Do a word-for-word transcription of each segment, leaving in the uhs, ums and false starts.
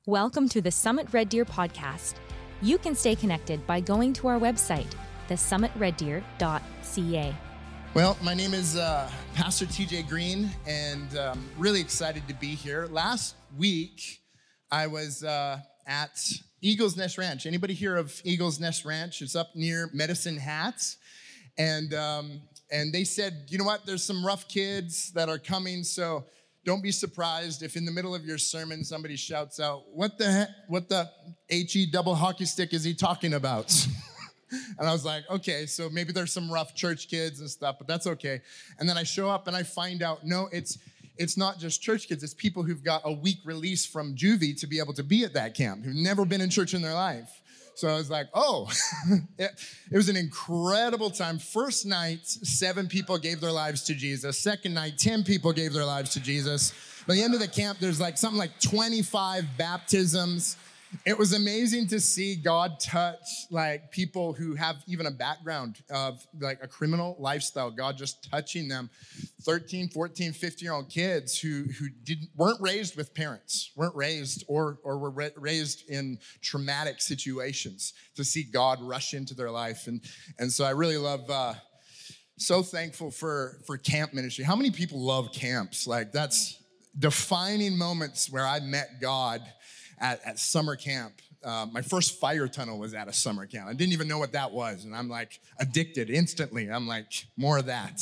Welcome to the Summit Red Deer podcast. You can stay connected by going to our website, the summit red deer dot c a. Well, my name is uh, Pastor T J Green, and um, really excited to be here. Last week, I was uh, at Eagles Nest Ranch. Anybody hear of Eagles Nest Ranch? It's up near Medicine Hat, and um, and they said, you know what? There's some rough kids that are coming, so don't be surprised if in the middle of your sermon somebody shouts out, "What the heck? What the H E double hockey stick is he talking about?" And I was like, okay, so maybe there's some rough church kids and stuff, but that's okay. And then I show up and I find out, no, it's it's not just church kids. It's people who've got a week release from juvie to be able to be at that camp, who've never been in church in their life. So I was like, oh, it, it was an incredible time. First night, seven people gave their lives to Jesus. Second night, ten people gave their lives to Jesus. By the end of the camp, there's like something like twenty-five baptisms. It was amazing to see God touch like people who have even a background of like a criminal lifestyle, God just touching them. thirteen, fourteen, fifteen-year-old kids who who didn't weren't raised with parents, weren't raised or or were ra- raised in traumatic situations, to see God rush into their life. And and so I really love, uh, so thankful for for camp ministry. How many people love camps? Like that's defining moments where I met God. At, at summer camp. Uh, my first fire tunnel was at a summer camp. I didn't even know what that was. And I'm like addicted instantly. I'm like, more of that.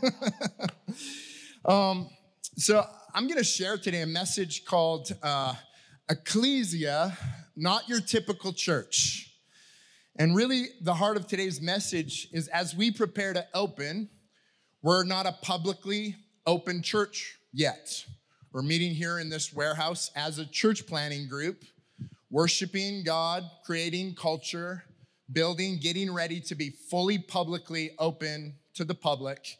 um, so I'm going to share today a message called uh, Ecclesia, Not Your Typical Church. And really the heart of today's message is as we prepare to open, we're not a publicly open church yet. We're meeting here in this warehouse as a church planning group, worshiping God, creating culture, building, getting ready to be fully publicly open to the public.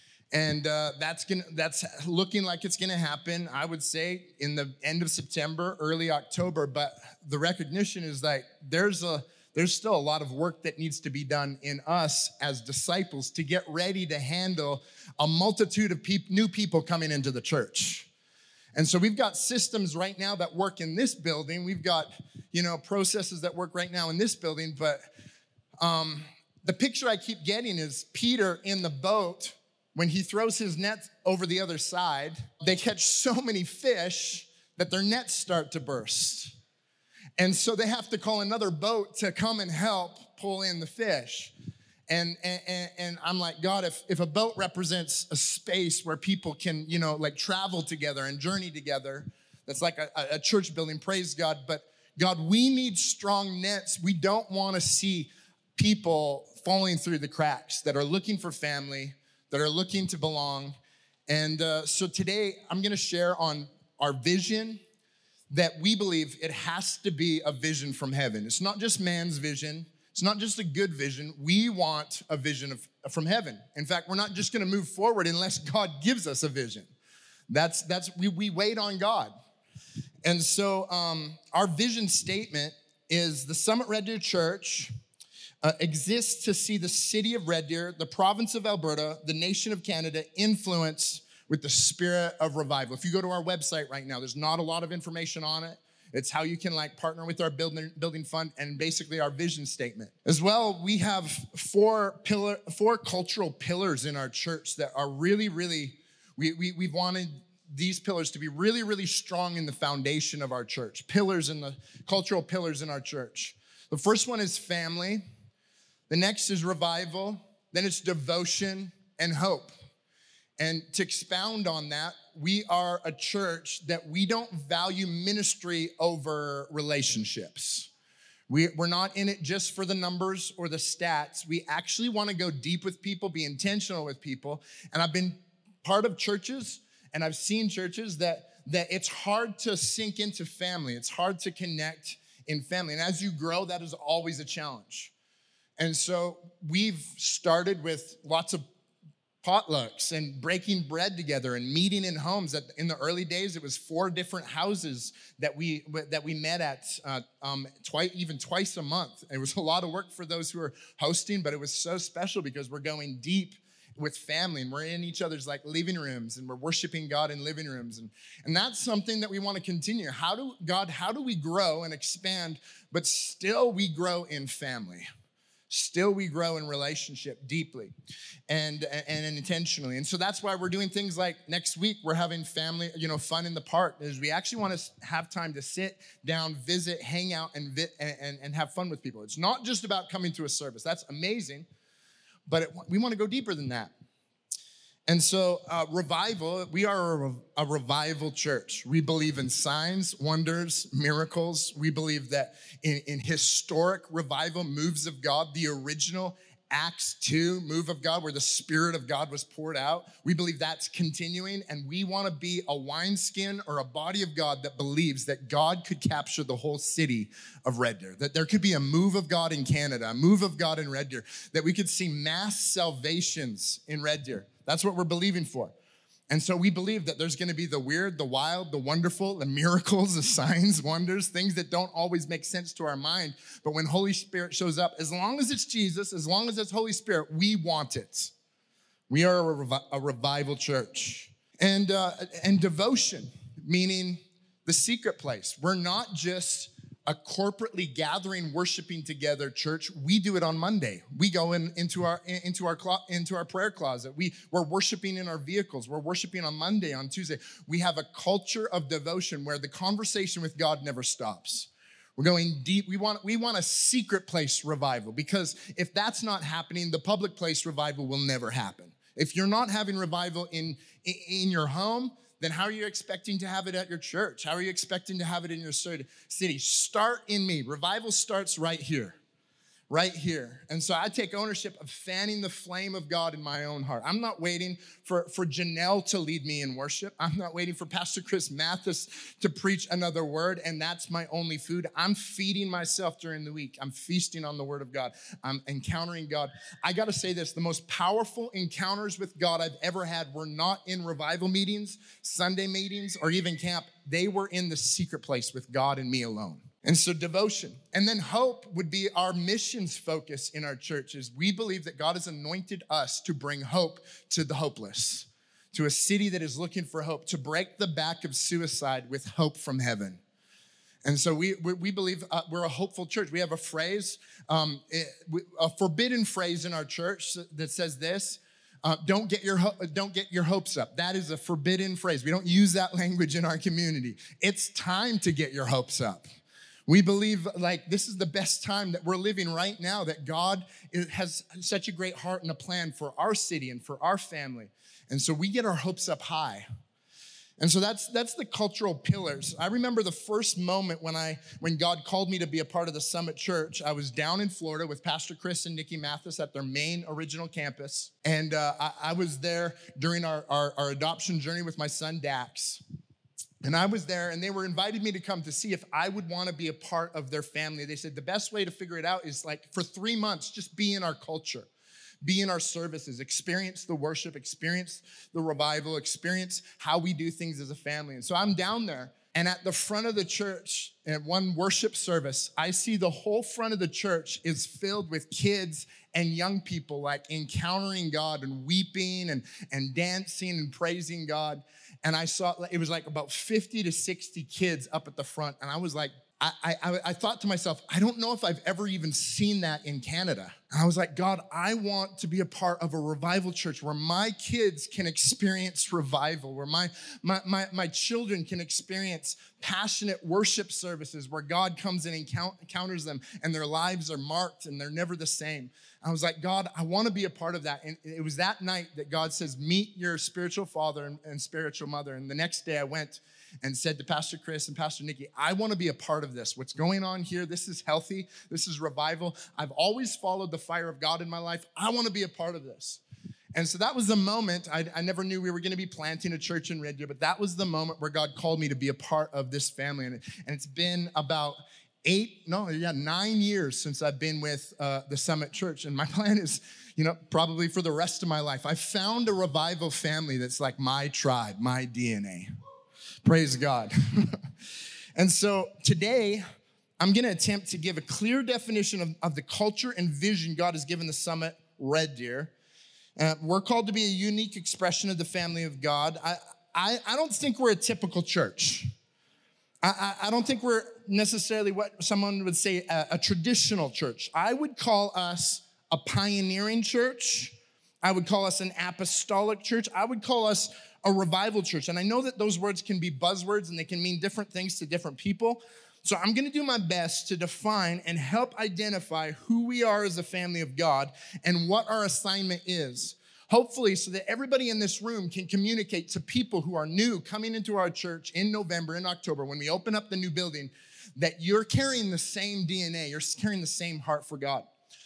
And uh, that's gonna, that's looking like it's gonna happen, I would say, in the end of September, early October. But the recognition is that there's a there's still a lot of work that needs to be done in us as disciples to get ready to handle a multitude of peop- new people coming into the church. And so we've got systems right now that work in this building. We've got, you know, processes that work right now in this building. But um, the picture I keep getting is Peter in the boat, when he throws his net over the other side, they catch so many fish that their nets start to burst. And so they have to call another boat to come and help pull in the fish. And, and and I'm like, God, if, if a boat represents a space where people can, you know, like travel together and journey together, that's like a, a church building, praise God. But God, we need strong nets. We don't want to see people falling through the cracks that are looking for family, that are looking to belong. And uh, so today I'm going to share on our vision that we believe it has to be a vision from heaven. It's not just man's vision. It's not just a good vision. We want a vision of, from heaven. In fact, we're not just going to move forward unless God gives us a vision. That's that's we we wait on God. And so um, our vision statement is the Summit Red Deer Church uh, exists to see the city of Red Deer, the province of Alberta, the nation of Canada influence with the spirit of revival. If you go to our website right now, there's not a lot of information on it. It's how you can like partner with our building, building fund and basically our vision statement. As well, we have four pillar, four cultural pillars in our church that are really, really, we, we, we've wanted these pillars to be really, really strong in the foundation of our church. Pillars in the, cultural pillars in our church. The first one is family. The next is revival. Then it's devotion and hope. And to expound on that, we are a church that we don't value ministry over relationships. We, we're not in it just for the numbers or the stats. We actually want to go deep with people, be intentional with people. And I've been part of churches, and I've seen churches that, that it's hard to sink into family. It's hard to connect in family. And as you grow, that is always a challenge. And so we've started with lots of potlucks and breaking bread together and meeting in homes. That in the early days, it was four different houses that we that we met at uh, um, twice, even twice a month. It was a lot of work for those who were hosting, but it was so special because we're going deep with family, and we're in each other's like living rooms, and we're worshiping God in living rooms. And, and that's something that we want to continue. How do, God, how do we grow and expand, but still we grow in family? Still we grow in relationship deeply and, and, and intentionally. And so that's why we're doing things like next week, we're having family, you know, fun in the park. Is we actually want to have time to sit down, visit, hang out, and, vi- and, and have fun with people. It's not just about coming to a service. That's amazing, but it, we want to go deeper than that. And so uh, revival, we are a, a revival church. We believe in signs, wonders, miracles. We believe that in, in historic revival, moves of God, the original Acts two move of God, where the Spirit of God was poured out, we believe that's continuing, and we want to be a wineskin or a body of God that believes that God could capture the whole city of Red Deer, that there could be a move of God in Canada, a move of God in Red Deer, that we could see mass salvations in Red Deer. That's what we're believing for. And so we believe that there's gonna be the weird, the wild, the wonderful, the miracles, the signs, wonders, things that don't always make sense to our mind. But when Holy Spirit shows up, as long as it's Jesus, as long as it's Holy Spirit, we want it. We are a, revi- a revival church. And, uh, and devotion, meaning the secret place. We're not just a corporately gathering, worshiping together church. We do it on Monday. We go in into our into our into our prayer closet. We we're worshiping in our vehicles. We're worshiping on Monday, on Tuesday. We have a culture of devotion where the conversation with God never stops. We're going deep. We want we want a secret place revival, because if that's not happening, the public place revival will never happen. If you're not having revival in in your home, then how are you expecting to have it at your church? How are you expecting to have it in your city? Start in me. Revival starts right here, right here. And so I take ownership of fanning the flame of God in my own heart. I'm not waiting for, for Janelle to lead me in worship. I'm not waiting for Pastor Chris Mathis to preach another word, and that's my only food. I'm feeding myself during the week. I'm feasting on the word of God. I'm encountering God. I got to say this, the most powerful encounters with God I've ever had were not in revival meetings, Sunday meetings, or even camp. They were in the secret place with God and me alone. And so devotion. And then hope would be our missions focus in our churches. We believe that God has anointed us to bring hope to the hopeless, to a city that is looking for hope, to break the back of suicide with hope from heaven. And so we we, we believe uh, we're a hopeful church. We have a phrase, um, it, a forbidden phrase in our church that says this: Uh, don't get your ho- don't get your hopes up. That is a forbidden phrase. We don't use that language in our community. It's time to get your hopes up. We believe like this is the best time that we're living right now, that God has such a great heart and a plan for our city and for our family. And so we get our hopes up high. And so that's that's the cultural pillars. I remember the first moment when I when God called me to be a part of the Summit Church. I was down in Florida with Pastor Chris and Nikki Mathis at their main original campus. And uh, I, I was there during our, our, our adoption journey with my son, Dax. And I was there, and they were inviting me to come to see if I would want to be a part of their family. They said the best way to figure it out is like for three months, just be in our culture, be in our services, experience the worship, experience the revival, experience how we do things as a family. And so I'm down there, and at the front of the church, at one worship service, I see the whole front of the church is filled with kids and young people like encountering God and weeping and, and dancing and praising God. And I saw, it was like about fifty to sixty kids up at the front. And I was like, I, I, I thought to myself, I don't know if I've ever even seen that in Canada. And I was like, God, I want to be a part of a revival church where my kids can experience revival, where my, my, my, my children can experience passionate worship services where God comes and encounters them and their lives are marked and they're never the same. I was like, God, I want to be a part of that. And it was that night that God says, meet your spiritual father and, and spiritual mother. And the next day I went and said to Pastor Chris and Pastor Nikki, I want to be a part of this. What's going on here, this is healthy. This is revival. I've always followed the fire of God in my life. I want to be a part of this. And so that was the moment. I, I never knew we were going to be planting a church in Red Deer, but that was the moment where God called me to be a part of this family. And, it, and it's been about eight, no, yeah, nine years since I've been with uh, the Summit Church. And my plan is, you know, probably for the rest of my life. I found a revival family that's like my tribe, my D N A. Praise God. And so today, I'm going to attempt to give a clear definition of, of the culture and vision God has given the Summit Red Deer. Uh, we're called to be a unique expression of the family of God. I, I, I don't think we're a typical church. I, I, I don't think we're necessarily what someone would say a, a traditional church. I would call us a pioneering church. I would call us an apostolic church. I would call us a revival church. And I know that those words can be buzzwords and they can mean different things to different people. So I'm gonna do my best to define and help identify who we are as a family of God and what our assignment is. Hopefully, so that everybody in this room can communicate to people who are new coming into our church in November, in October, when we open up the new building, that you're carrying the same D N A, you're carrying the same heart for God.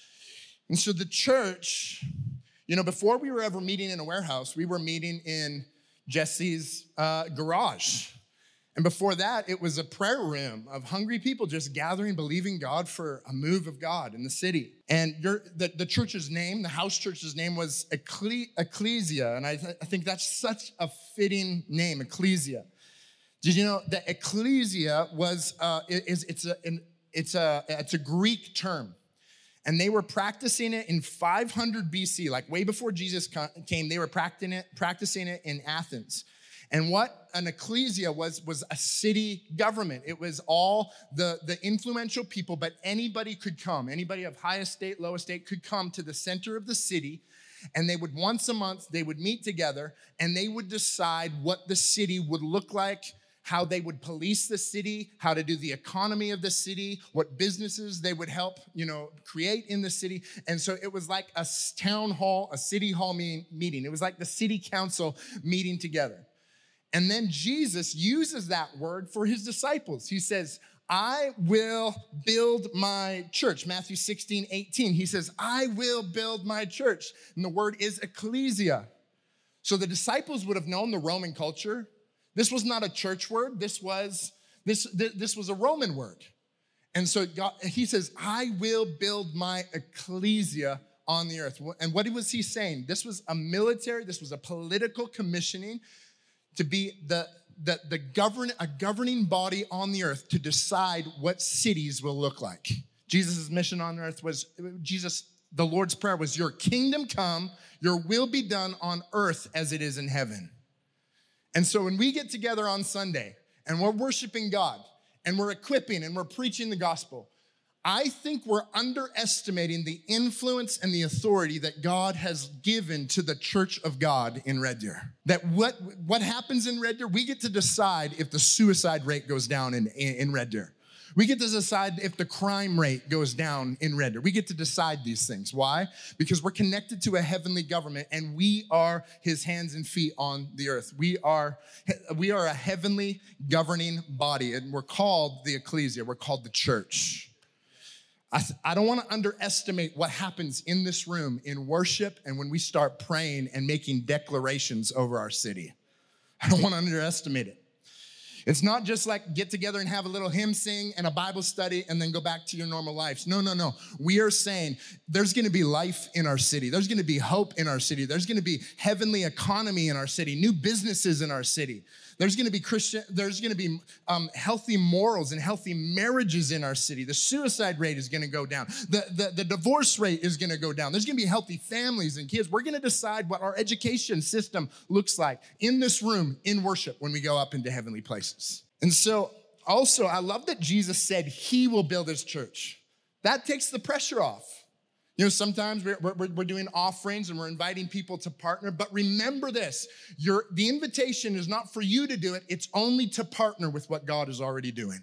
And so the church, you know, before we were ever meeting in a warehouse, we were meeting in Jesse's uh, garage. And before that, it was a prayer room of hungry people just gathering, believing God for a move of God in the city. And your, the, the church's name, the house church's name was Ecclesi- Ecclesia. And I, th- I think that's such a fitting name, Ecclesia. Did you know that Ecclesia was, uh, is, it's, a, an, it's, a, it's a Greek term. And they were practicing it in five hundred B C, like way before Jesus came. They were practicing it, practicing it in Athens. And what an ecclesia was, was a city government. It was all the, the influential people, but anybody could come. Anybody of high estate, low estate could come to the center of the city, and they would once a month, they would meet together, and they would decide what the city would look like, how they would police the city, how to do the economy of the city, what businesses they would help, you know, create in the city. And so it was like a town hall, a city hall meeting. It was like the city council meeting together. And then Jesus uses that word for his disciples. He says, I will build my church. Matthew sixteen, eighteen, he says, I will build my church. And the word is ecclesia. So the disciples would have known the Roman culture. This was not a church word. This was, this, this was a Roman word. And so God, he says, I will build my ecclesia on the earth. And what was he saying? This was a military, this was a political commissioning to be the, the, the govern, a governing body on the earth to decide what cities will look like. Jesus' mission on earth was, Jesus, the Lord's prayer was, your kingdom come, your will be done on earth as it is in heaven. And so when we get together on Sunday and we're worshiping God and we're equipping and we're preaching the gospel, I think we're underestimating the influence and the authority that God has given to the church of God in Red Deer. That what, what happens in Red Deer, we get to decide if the suicide rate goes down in, in Red Deer. We get to decide if the crime rate goes down in Red Deer. We get to decide these things. Why? Because we're connected to a heavenly government and we are his hands and feet on the earth. We are, we are a heavenly governing body and we're called the ecclesia. We're called the church. I, th- I don't want to underestimate what happens in this room in worship and when we start praying and making declarations over our city. I don't want to underestimate it. It's not just like get together and have a little hymn sing and a Bible study and then go back to your normal lives. No, no, no. We are saying there's going to be life in our city. There's going to be hope in our city. There's going to be heavenly economy in our city, new businesses in our city. There's going to be Christian, there's going to be um, healthy morals and healthy marriages in our city. The suicide rate is going to go down. The, the, the divorce rate is going to go down. There's going to be healthy families and kids. We're going to decide what our education system looks like in this room, in worship, when we go up into heavenly places. And so also, I love that Jesus said he will build his church. That takes the pressure off. You know, sometimes we're, we're, we're doing offerings and we're inviting people to partner, but remember this, your, the invitation is not for you to do it, it's only to partner with what God is already doing.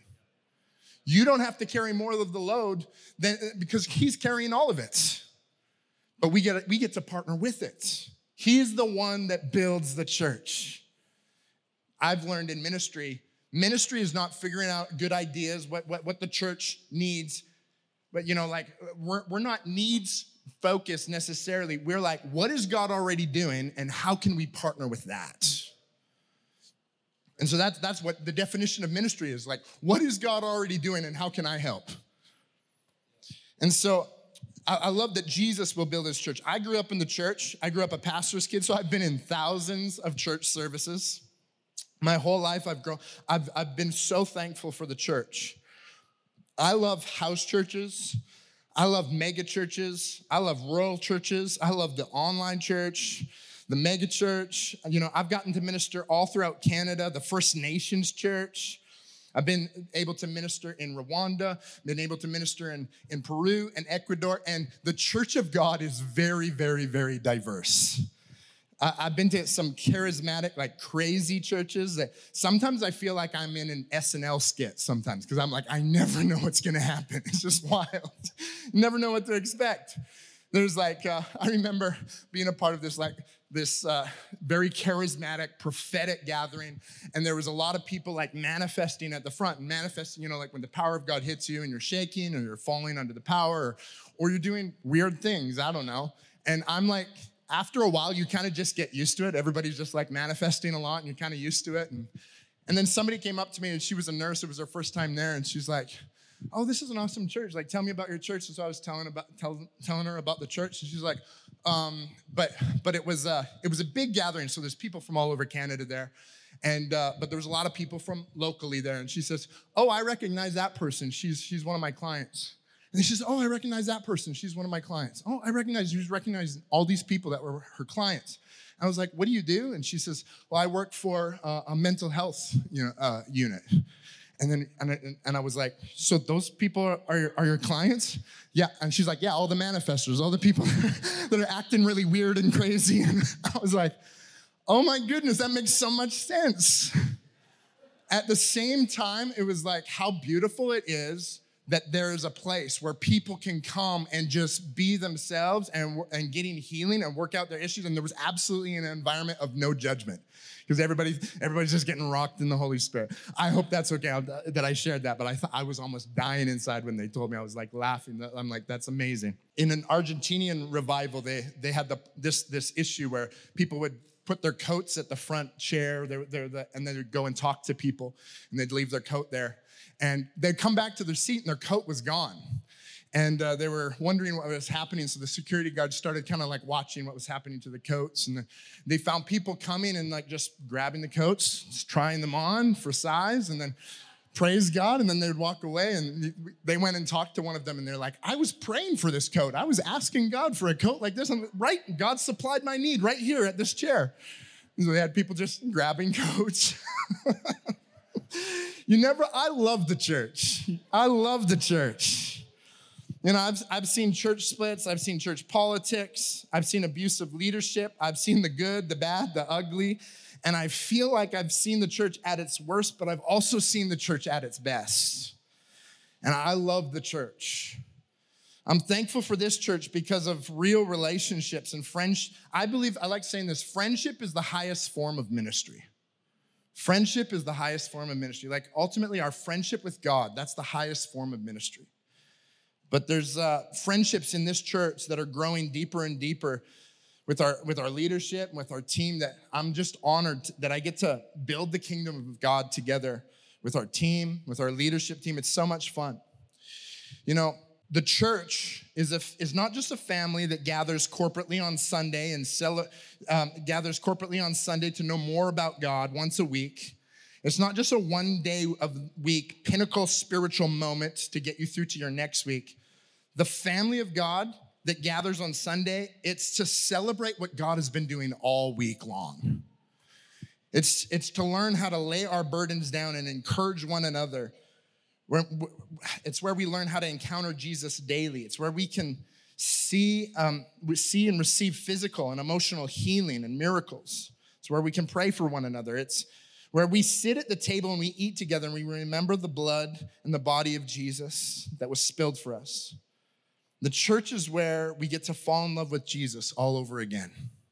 You don't have to carry more of the load than, because he's carrying all of it, but we get, we get to partner with it. He's the one that builds the church. I've learned in ministry, ministry is not figuring out good ideas, what, what, what the church needs. But, you know, like, we're, we're not needs focused necessarily. We're like, what is God already doing, and how can we partner with that? And so that's, that's what the definition of ministry is. Like, what is God already doing, and how can I help? And so I, I love that Jesus will build his church. I grew up in the church. I grew up a pastor's kid, so I've been in thousands of church services. My whole life, I've grown. I've, I've been so thankful for the church. I love house churches. I love mega churches. I love rural churches. I love the online church, the mega church. You know, I've gotten to minister all throughout Canada, the First Nations church. I've been able to minister in Rwanda, been able to minister in, in Peru and Ecuador, and the church of God is very, very, very diverse. I've been to some charismatic, like crazy churches that sometimes I feel like I'm in an S N L skit sometimes because I'm like, I never know what's going to happen. It's just wild. You never know what to expect. There's like, uh, I remember being a part of this like this uh, very charismatic prophetic gathering, and there was a lot of people like manifesting at the front, and manifesting, you know, like when the power of God hits you and you're shaking or you're falling under the power or, or you're doing weird things, I don't know. And I'm like, after a while, you kind of just get used to it. Everybody's just like manifesting a lot and you're kind of used to it. And, and then somebody came up to me and she was a nurse. It was her first time there. And she's like, oh, this is an awesome church. Like, tell me about your church. And so I was telling about tell, telling her about the church. And she's like, um, but but it was uh, it was a big gathering. So there's people from all over Canada there. And uh, but there was a lot of people from locally there. And she says, oh, I recognize that person. She's she's one of my clients. And then she says, oh, I recognize that person. She's one of my clients. Oh, I recognize, you recognize all these people that were her clients. I was like, what do you do? And she says, well, I work for uh, a mental health you know, uh, unit. And then, and I, and I was like, so those people are, are, your, are your clients? Yeah. And she's like, yeah, all the manifestors, all the people that are acting really weird and crazy. And I was like, oh my goodness, that makes so much sense. At the same time, it was like how beautiful it is that there is a place where people can come and just be themselves and, and getting healing and work out their issues. And there was absolutely an environment of no judgment because everybody, everybody's just getting rocked in the Holy Spirit. I hope that's okay that I shared that, but I thought I was almost dying inside when they told me. I was like laughing. I'm like, that's amazing. In an Argentinian revival, they, they had the, this, this issue where people would put their coats at the front chair, they're, they're the, and then they'd go and talk to people, and they'd leave their coat there. And they'd come back to their seat, and their coat was gone. And uh, they were wondering what was happening, so the security guards started kind of like watching what was happening to the coats. And they found people coming and like just grabbing the coats, just trying them on for size, and then praise God, and then they'd walk away. And they went and talked to one of them, and they're like, I was praying for this coat. I was asking God for a coat like this. And right, God supplied my need right here at this chair. And so they had people just grabbing coats. You never, I love the church. I love the church. You know, I've, I've seen church splits. I've seen church politics. I've seen abusive leadership. I've seen the good, the bad, the ugly. And I feel like I've seen the church at its worst, but I've also seen the church at its best. And I love the church. I'm thankful for this church because of real relationships and friendship. I believe, I like saying this, friendship is the highest form of ministry. Friendship is the highest form of ministry. Like ultimately our friendship with God, that's the highest form of ministry. But there's uh, friendships in this church that are growing deeper and deeper with our, with our leadership, with our team, that I'm just honored that I get to build the kingdom of God together with our team, with our leadership team. It's so much fun. You know, the church is a, is not just a family that gathers corporately on Sunday and cel- um, gathers corporately on Sunday to know more about God once a week. It's not just a one day of week pinnacle spiritual moment to get you through to your next week. The family of God that gathers on Sunday, it's to celebrate what God has been doing all week long. It's, it's to learn how to lay our burdens down and encourage one another. It's where we learn how to encounter Jesus daily. It's where we can see, um, see and receive physical and emotional healing and miracles. It's where we can pray for one another. It's where we sit at the table and we eat together and we remember the blood and the body of Jesus that was spilled for us. The church is where we get to fall in love with Jesus all over again.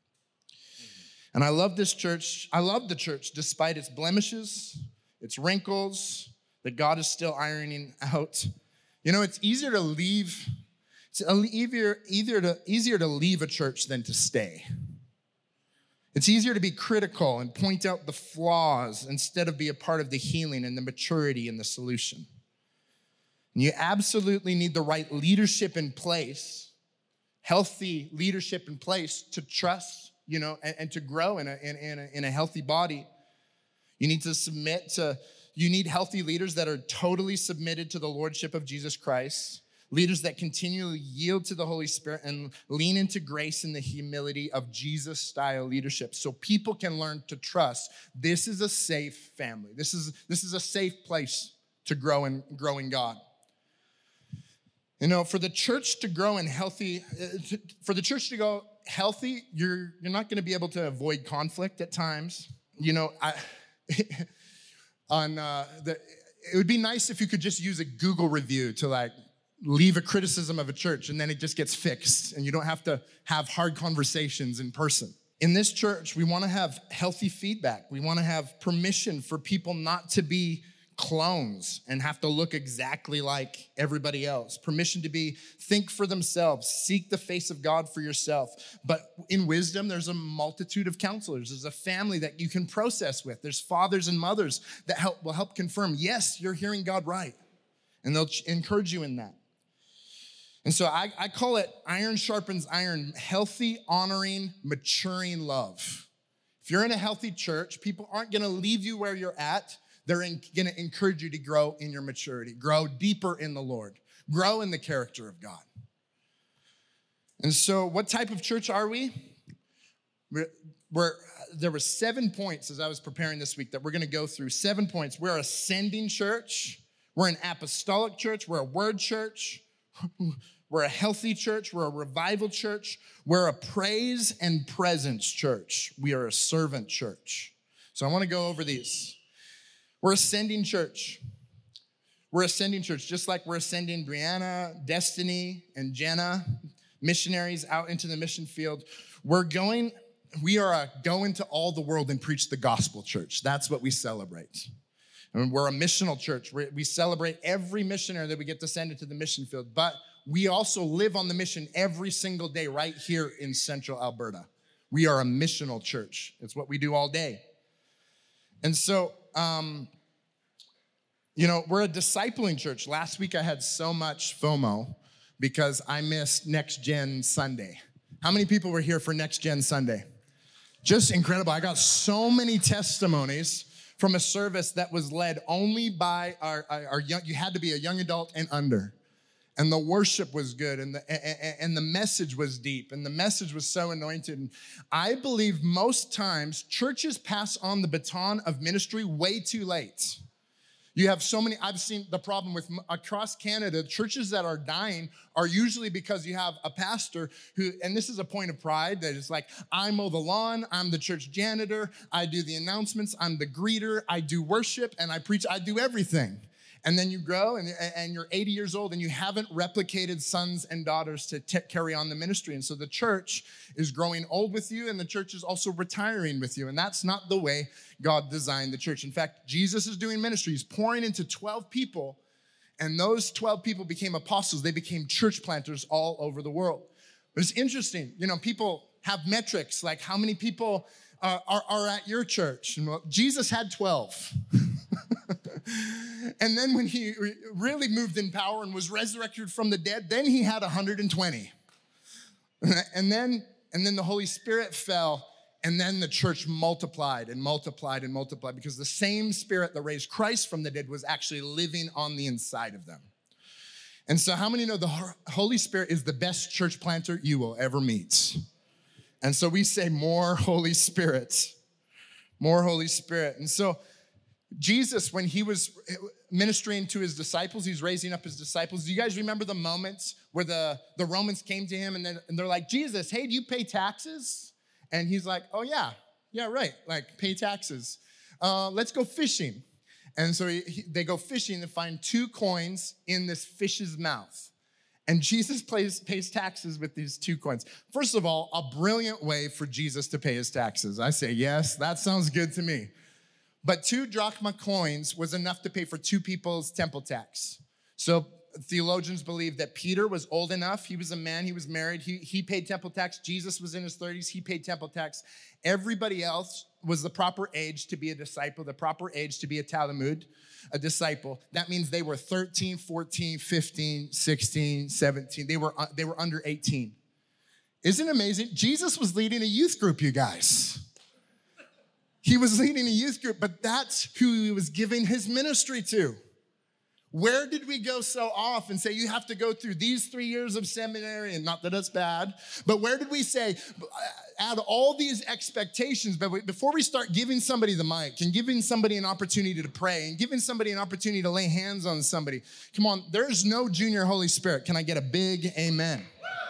And I love this church. I love the church despite its blemishes, its wrinkles, that God is still ironing out. You know, it's easier to leave, it's easier, easier, to, easier to leave a church than to stay. It's easier to be critical and point out the flaws instead of be a part of the healing and the maturity and the solution. And you absolutely need the right leadership in place, healthy leadership in place to trust, you know, and, and to grow in a, in, in, a, in a healthy body. You need to submit to You need healthy leaders that are totally submitted to the lordship of Jesus Christ, Leaders that continually yield to the Holy Spirit and lean into grace and the humility of Jesus-style leadership so people can learn to trust this is a safe family. This is, this is a safe place to grow and grow in God. You know, for the church to grow in healthy, for the church to go healthy, you're you're not going to be able to avoid conflict at times. You know, I on uh, the it would be nice if you could just use a Google review to like leave a criticism of a church and then it just gets fixed and you don't have to have hard conversations in person. In this church, we want to have healthy feedback. We want to have permission for people not to be clones and have to look exactly like everybody else. Permission to be, think for themselves, seek the face of God for yourself. But in wisdom, there's a multitude of counselors. There's a family that you can process with. There's fathers and mothers that help will help confirm, yes, you're hearing God right. And they'll encourage you in that. And so I, I call it iron sharpens iron, healthy, honoring, maturing love. If you're in a healthy church, people aren't going to leave you where you're at. They're going to encourage you to grow in your maturity, grow deeper in the Lord, grow in the character of God. And so what type of church are we? We're, we're, there were seven points as I was preparing this week that we're going to go through. Seven points. We're a sending church. We're an apostolic church. We're a word church. We're a healthy church. We're a revival church. We're a praise and presence church. We are a servant church. So I want to go over these. We're a sending church. We're a sending church, just like we're sending Brianna, Destiny, and Jenna, missionaries out into the mission field. We're going, we are a go into all the world and preach the gospel church. That's what we celebrate. And we're a missional church. We're, we celebrate every missionary that we get to send into the mission field, but we also live on the mission every single day right here in Central Alberta. We are a missional church. It's what we do all day. And so, um, you know, we're a discipling church. Last week I had so much FOMO because I missed Next Gen Sunday. How many people were here for Next Gen Sunday? Just incredible. I got so many testimonies from a service that was led only by our, our, our young, you had to be a young adult and under. And the worship was good, and the, and, and the message was deep, and the message was so anointed. And I believe most times churches pass on the baton of ministry way too late. You have so many, I've seen the problem with across Canada, churches that are dying are usually because you have a pastor who, and this is a point of pride, that is like, I mow the lawn, I'm the church janitor, I do the announcements, I'm the greeter, I do worship, and I preach, I do everything. And then you grow and, and you're eighty years old and you haven't replicated sons and daughters to t- carry on the ministry. And so the church is growing old with you and the church is also retiring with you. And that's not the way God designed the church. In fact, Jesus is doing ministry. He's pouring into twelve people, and those twelve people became apostles. They became church planters all over the world. But it's interesting. You know, people have metrics like how many people uh, are, are at your church. And well, Jesus had twelve. And then when he really moved in power and was resurrected from the dead, then he had one hundred twenty. And then, and then the Holy Spirit fell, and then the church multiplied and multiplied and multiplied because the same Spirit that raised Christ from the dead was actually living on the inside of them. And so how many know the Holy Spirit is the best church planter you will ever meet? And so we say more Holy Spirit, more Holy Spirit. And so Jesus, when he was ministering to his disciples, he's raising up his disciples. Do you guys remember the moments where the, the Romans came to him and, then, and they're like, Jesus, hey, do you pay taxes? And he's like, oh, yeah, yeah, right, like pay taxes. Uh, let's go fishing. And so he, he, they go fishing and find two coins in this fish's mouth. And Jesus pays, pays taxes with these two coins. First of all, a brilliant way for Jesus to pay his taxes. I say, yes, that sounds good to me. But two drachma coins was enough to pay for two people's temple tax. So theologians believe that Peter was old enough. He was a man. He was married. He, he paid temple tax. Jesus was in his thirties. He paid temple tax. Everybody else was the proper age to be a disciple, the proper age to be a Talmud, a disciple. That means they were thirteen, fourteen, fifteen, sixteen, seventeen. They were, they were under eighteen. Isn't it amazing? Jesus was leading a youth group, you guys. He was leading a youth group, but that's who he was giving his ministry to. Where did we go so off and say you have to go through these three years of seminary, and not that it's bad, but where did we say add all these expectations, but we, before we start giving somebody the mic and giving somebody an opportunity to pray and giving somebody an opportunity to lay hands on somebody, come on, there's no junior Holy Spirit. Can I get a big amen?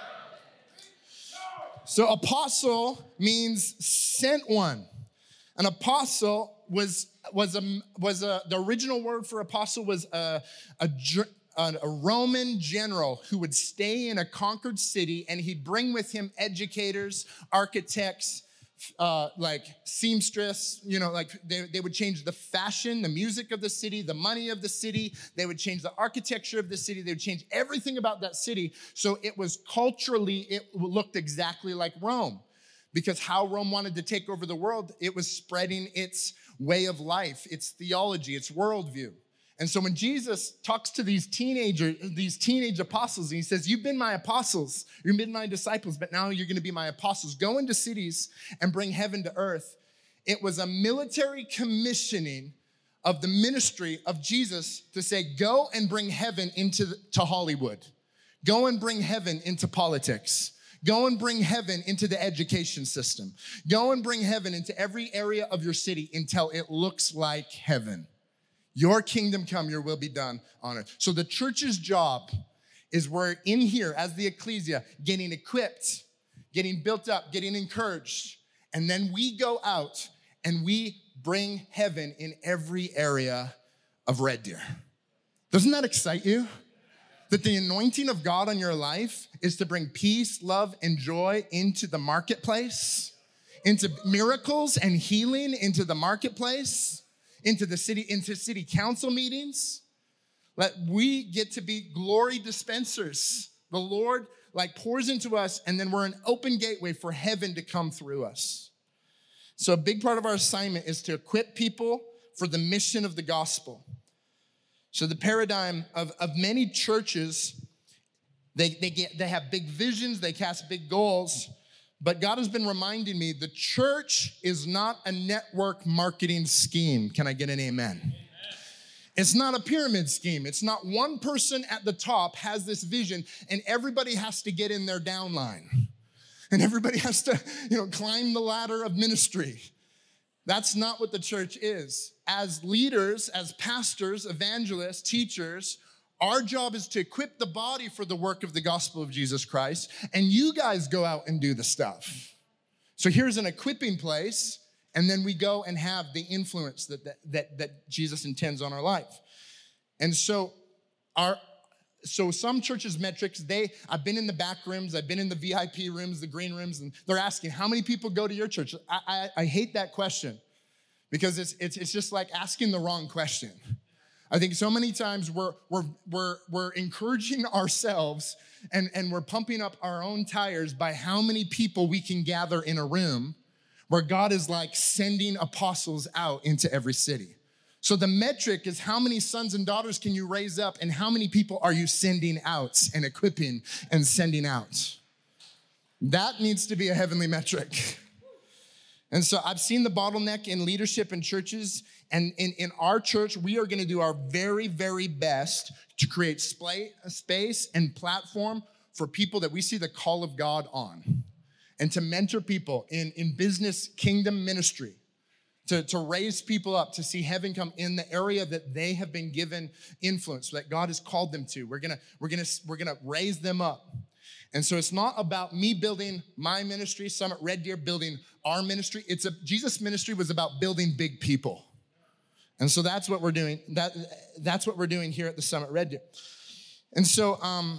So apostle means sent one. An apostle was was a was a the original word for apostle was a a, a Roman general who would stay in a conquered city, and he'd bring with him educators, architects, uh, like seamstress. You know, like they they would change the fashion, the music of the city, the money of the city. They would change the architecture of the city. They would change everything about that city, so it was culturally it looked exactly like Rome. Because how Rome wanted to take over the world, it was spreading its way of life, its theology, its worldview. And so when Jesus talks to these teenager, these teenage apostles, and he says, you've been my apostles, you've been my disciples, but now you're gonna be my apostles. Go into cities and bring heaven to earth. It was a military commissioning of the ministry of Jesus to say, go and bring heaven into the, to Hollywood. Go and bring heaven into politics. Go and bring heaven into the education system. Go and bring heaven into every area of your city until it looks like heaven. Your kingdom come, your will be done on earth. So the church's job is we're in here as the ecclesia, getting equipped, getting built up, getting encouraged. And then we go out and we bring heaven in every area of Red Deer. Doesn't that excite you? That the anointing of God on your life is to bring peace, love, and joy into the marketplace, into miracles and healing into the marketplace, into the city, into city council meetings. That we get to be glory dispensers. The Lord like pours into us, and then we're an open gateway for heaven to come through us. So a big part of our assignment is to equip people for the mission of the gospel. So the paradigm of, of many churches, they, they, get, they have big visions, they cast big goals, but God has been reminding me the church is not a network marketing scheme. Can I get an amen? Amen. It's not a pyramid scheme. It's not one person at the top has this vision and everybody has to get in their downline. And everybody has to, you know, climb the ladder of ministry. That's not what the church is. As leaders, as pastors, evangelists, teachers, our job is to equip the body for the work of the gospel of Jesus Christ, and you guys go out and do the stuff. So here's an equipping place, and then we go and have the influence that, that, that, that Jesus intends on our life. And so our So some churches' metrics, they, I've been in the back rooms, I've been in the V I P rooms, the green rooms, and they're asking, how many people go to your church? I, I, I hate that question because it's, it's, it's just like asking the wrong question. I think so many times we're, we're, we're, we're encouraging ourselves and, and we're pumping up our own tires by how many people we can gather in a room where God is like sending apostles out into every city. So the metric is how many sons and daughters can you raise up and how many people are you sending out and equipping and sending out? That needs to be a heavenly metric. And so I've seen the bottleneck in leadership in churches, and in, in our church, we are gonna do our very, very best to create space and platform for people that we see the call of God on, and to mentor people in, in business kingdom ministry. To, to raise people up, to see heaven come in the area that they have been given influence, that God has called them to. We're gonna, we're gonna, we're gonna raise them up. And so it's not about me building my ministry, Summit Red Deer building our ministry. It's a, Jesus' ministry was about building big people. And so that's what we're doing. That, that's what we're doing here at the Summit Red Deer. And so, um,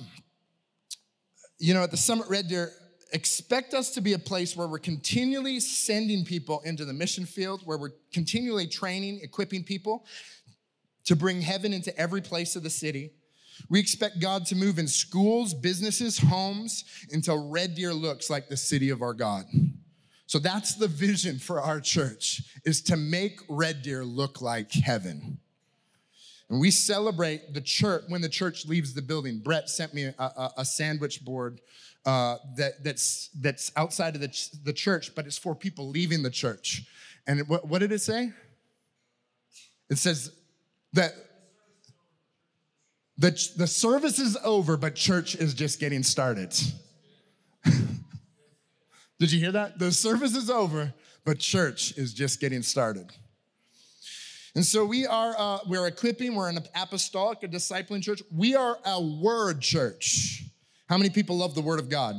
you know, at the Summit Red Deer, expect us to be a place where we're continually sending people into the mission field, where we're continually training, equipping people to bring heaven into every place of the city. We expect God to move in schools, businesses, homes, until Red Deer looks like the city of our God. So that's the vision for our church, is to make Red Deer look like heaven. And we celebrate the church when the church leaves the building. Brett sent me a, a, a sandwich board uh, that, that's, that's outside of the, ch- the church, but it's for people leaving the church. And it, what, what did it say? It says that The, the service is over, but church is just getting started. Did you hear that? The service is over, but church is just getting started. And so we are, uh, we're equipping, we're an apostolic, a discipling church. We are a word church. How many people love the word of God?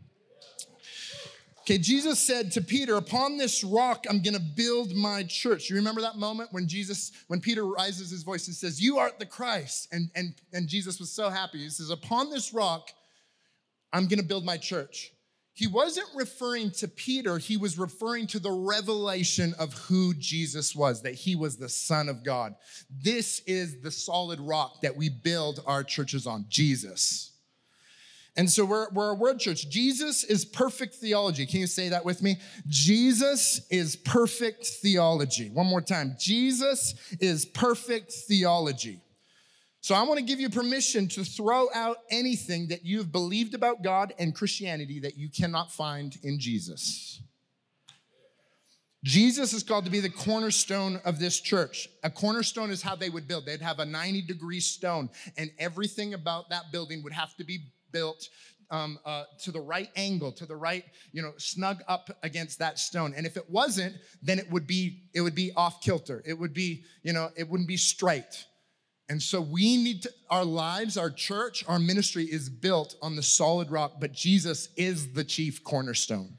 Okay, Jesus said to Peter, upon this rock, I'm gonna build my church. You remember that moment when Jesus, when Peter raises his voice and says, you are the Christ. And, and, and Jesus was so happy. He says, upon this rock, I'm gonna build my church. He wasn't referring to Peter, he was referring to the revelation of who Jesus was, that he was the Son of God. This is the solid rock that we build our churches on, Jesus. And so we're, we're a word church. Jesus is perfect theology. Can you say that with me? Jesus is perfect theology. One more time. Jesus is perfect theology. So I want to give you permission to throw out anything that you've believed about God and Christianity that you cannot find in Jesus. Jesus is called to be the cornerstone of this church. A cornerstone is how they would build. They'd have a ninety degree stone, and everything about that building would have to be built um, uh, to the right angle, to the right, you know, snug up against that stone. And if it wasn't, then it would be, it would be off kilter. It would be, you know, it wouldn't be straight. And so we need to, our lives, our church, our ministry is built on the solid rock, but Jesus is the chief cornerstone.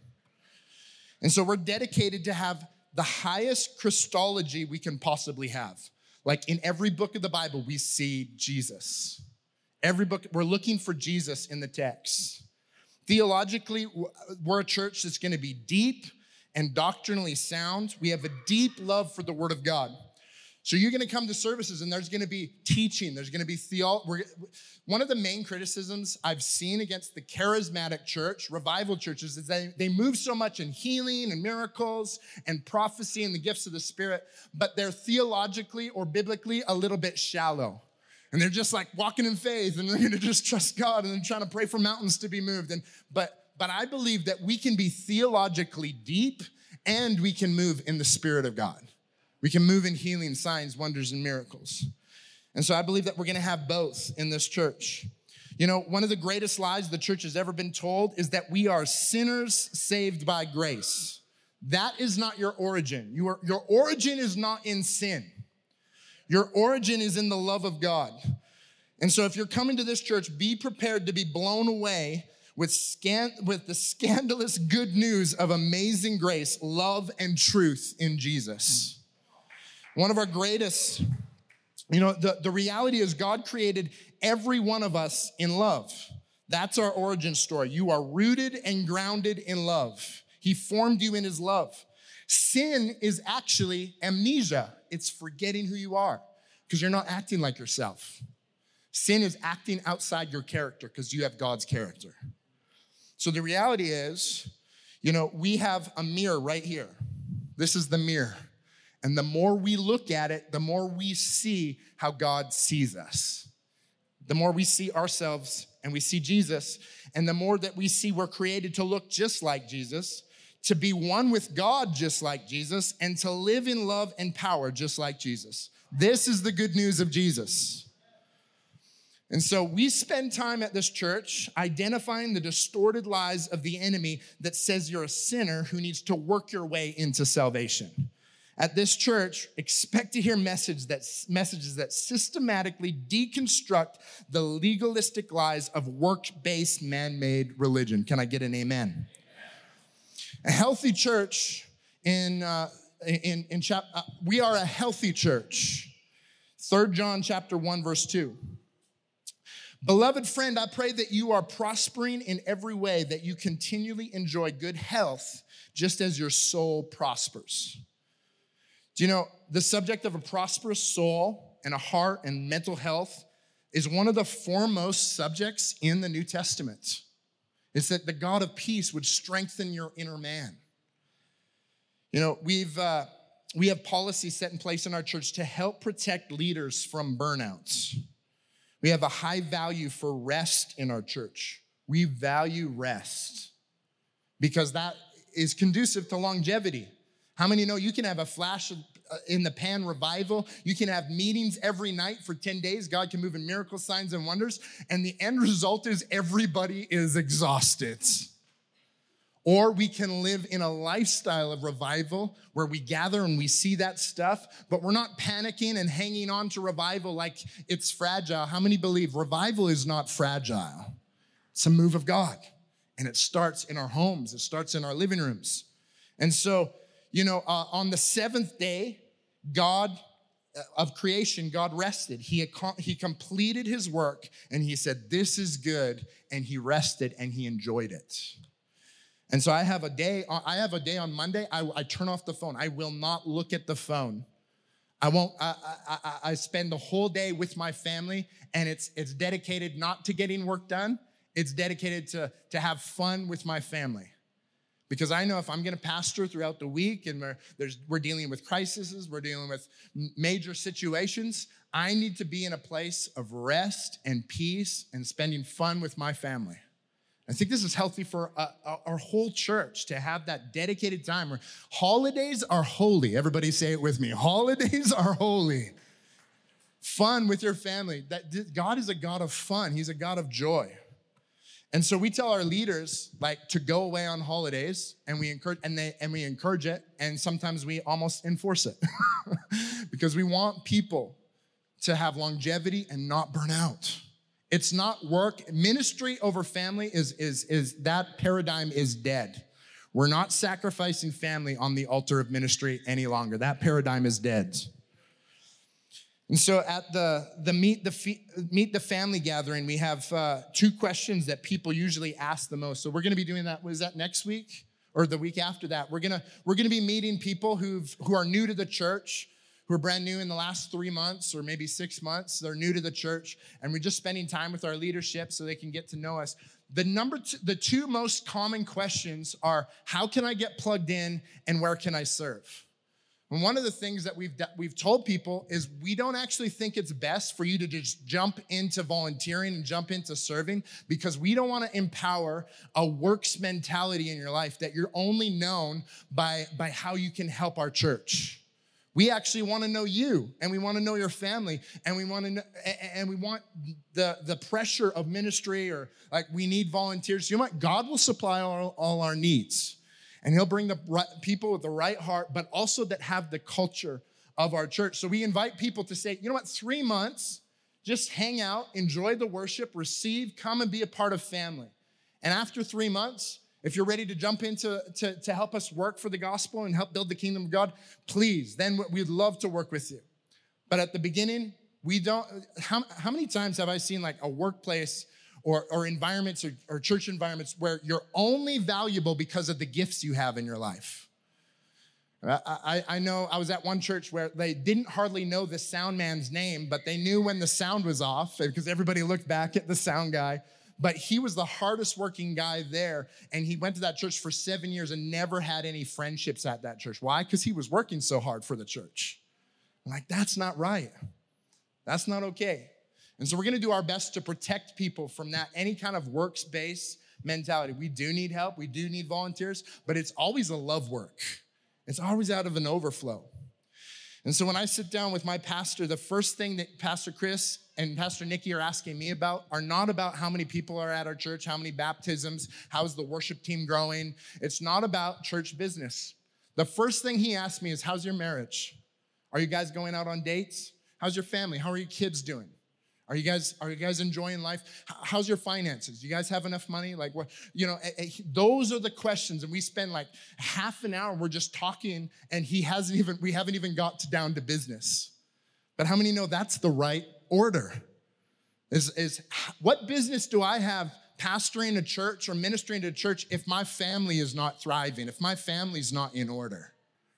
And so we're dedicated to have the highest Christology we can possibly have. Like in every book of the Bible, we see Jesus. Every book, we're looking for Jesus in the text. Theologically, we're a church that's gonna be deep and doctrinally sound. We have a deep love for the Word of God. So you're gonna come to services and there's gonna be teaching, there's gonna be theology. One of the main criticisms I've seen against the charismatic church, revival churches, is that they move so much in healing and miracles and prophecy and the gifts of the Spirit, but they're theologically or biblically a little bit shallow. And they're just like walking in faith and they're gonna just trust God and then trying to pray for mountains to be moved. And but but I believe that we can be theologically deep and we can move in the Spirit of God. We can move in healing, signs, wonders, and miracles. And so I believe that we're gonna have both in this church. You know, one of the greatest lies the church has ever been told is that we are sinners saved by grace. That is not your origin. Your, your origin is not in sin. Your origin is in the love of God. And so if you're coming to this church, be prepared to be blown away with, scan, with the scandalous good news of amazing grace, love, and truth in Jesus. One of our greatest, you know, the, the reality is God created every one of us in love. That's our origin story. You are rooted and grounded in love. He formed you in his love. Sin is actually amnesia. It's forgetting who you are because you're not acting like yourself. Sin is acting outside your character because you have God's character. So the reality is, you know, we have a mirror right here. This is the mirror. And the more we look at it, the more we see how God sees us. The more we see ourselves and we see Jesus, and the more that we see we're created to look just like Jesus, to be one with God just like Jesus, and to live in love and power just like Jesus. This is the good news of Jesus. And so we spend time at this church identifying the distorted lies of the enemy that says you're a sinner who needs to work your way into salvation. At this church, expect to hear message that, messages that systematically deconstruct the legalistic lies of work-based man-made religion. Can I get an amen? A healthy church in, uh, in, in chap- uh, we are a healthy church. Third John chapter one, verse two. Beloved friend, I pray that you are prospering in every way, that you continually enjoy good health, just as your soul prospers. Do you know, the subject of a prosperous soul and a heart and mental health is one of the foremost subjects in the New Testament. It's that the God of peace would strengthen your inner man. You know, we've uh, we have policies set in place in our church to help protect leaders from burnouts. We have a high value for rest in our church. We value rest because that is conducive to longevity. How many know you can have a flash of, in the Pan Revival. You can have meetings every night for ten days. God can move in miracles, signs, and wonders. And the end result is everybody is exhausted. Or we can live in a lifestyle of revival where we gather and we see that stuff, but we're not panicking and hanging on to revival like it's fragile. How many believe revival is not fragile? It's a move of God. And it starts in our homes. It starts in our living rooms. And so, you know, uh, on the seventh day, God uh, of creation, God rested. He, he completed his work and he said, this is good. And he rested and he enjoyed it. And so I have a day, I have a day on Monday, I, I turn off the phone. I will not look at the phone. I won't, I, I, I spend the whole day with my family, and it's it's dedicated not to getting work done. It's dedicated to, to have fun with my family. Because I know if I'm gonna pastor throughout the week and we're, there's, we're dealing with crises, we're dealing with major situations, I need to be in a place of rest and peace and spending fun with my family. I think this is healthy for uh, our whole church to have that dedicated time where holidays are holy. Everybody say it with me. Holidays are holy. Fun with your family. That God is a God of fun. He's a God of joy. And so we tell our leaders like to go away on holidays, and we encourage and they and we encourage it, and sometimes we almost enforce it because we want people to have longevity and not burn out. It's not work. Ministry over family is, is, is that paradigm is dead. We're not sacrificing family on the altar of ministry any longer. That paradigm is dead. And so at the, the meet the meet the family gathering, we have uh, two questions that people usually ask the most. So we're going to be doing that. Was that next week or the week after that? We're gonna we're gonna be meeting people who've who are new to the church, who are brand new in the last three months or maybe six months. They're new to the church, and we're just spending time with our leadership so they can get to know us. The number two, the two most common questions are, how can I get plugged in and where can I serve? And one of the things that we've we've told people is we don't actually think it's best for you to just jump into volunteering and jump into serving, because we don't want to empower a works mentality in your life that you're only known by, by how you can help our church. We actually want to know you, and we want to know your family, and we want to know, and we want the, the pressure of ministry, or like we need volunteers. You know what? God will supply all, all our needs, and he'll bring the right people with the right heart, but also that have the culture of our church. So we invite people to say, you know what? Three months, just hang out, enjoy the worship, receive, come and be a part of family. And after three months, if you're ready to jump into to, to help us work for the gospel and help build the kingdom of God, please, then we'd love to work with you. But at the beginning, we don't, how, how many times have I seen like a workplace or, or environments or, or church environments where you're only valuable because of the gifts you have in your life? I, I, I know I was at one church where they didn't hardly know the sound man's name, but they knew when the sound was off because everybody looked back at the sound guy. But he was the hardest working guy there, and he went to that church for seven years and never had any friendships at that church. Why? Because he was working so hard for the church. I'm like, that's not right. That's not okay. And so we're gonna do our best to protect people from that, any kind of works-based mentality. We do need help, we do need volunteers, but it's always a love work. It's always out of an overflow. And so when I sit down with my pastor, the first thing that Pastor Chris and Pastor Nikki are asking me about are not about how many people are at our church, how many baptisms, how's the worship team growing. It's not about church business. The first thing he asked me is, how's your marriage? Are you guys going out on dates? How's your family? How are your kids doing? Are you guys are you guys enjoying life? How's your finances? Do you guys have enough money? Like what, you know, those are the questions. And we spend like half an hour, we're just talking, and he hasn't even, we haven't even got to down to business. But how many know that's the right order? Is, is what business do I have pastoring a church or ministering to a church if my family is not thriving, if my family's not in order?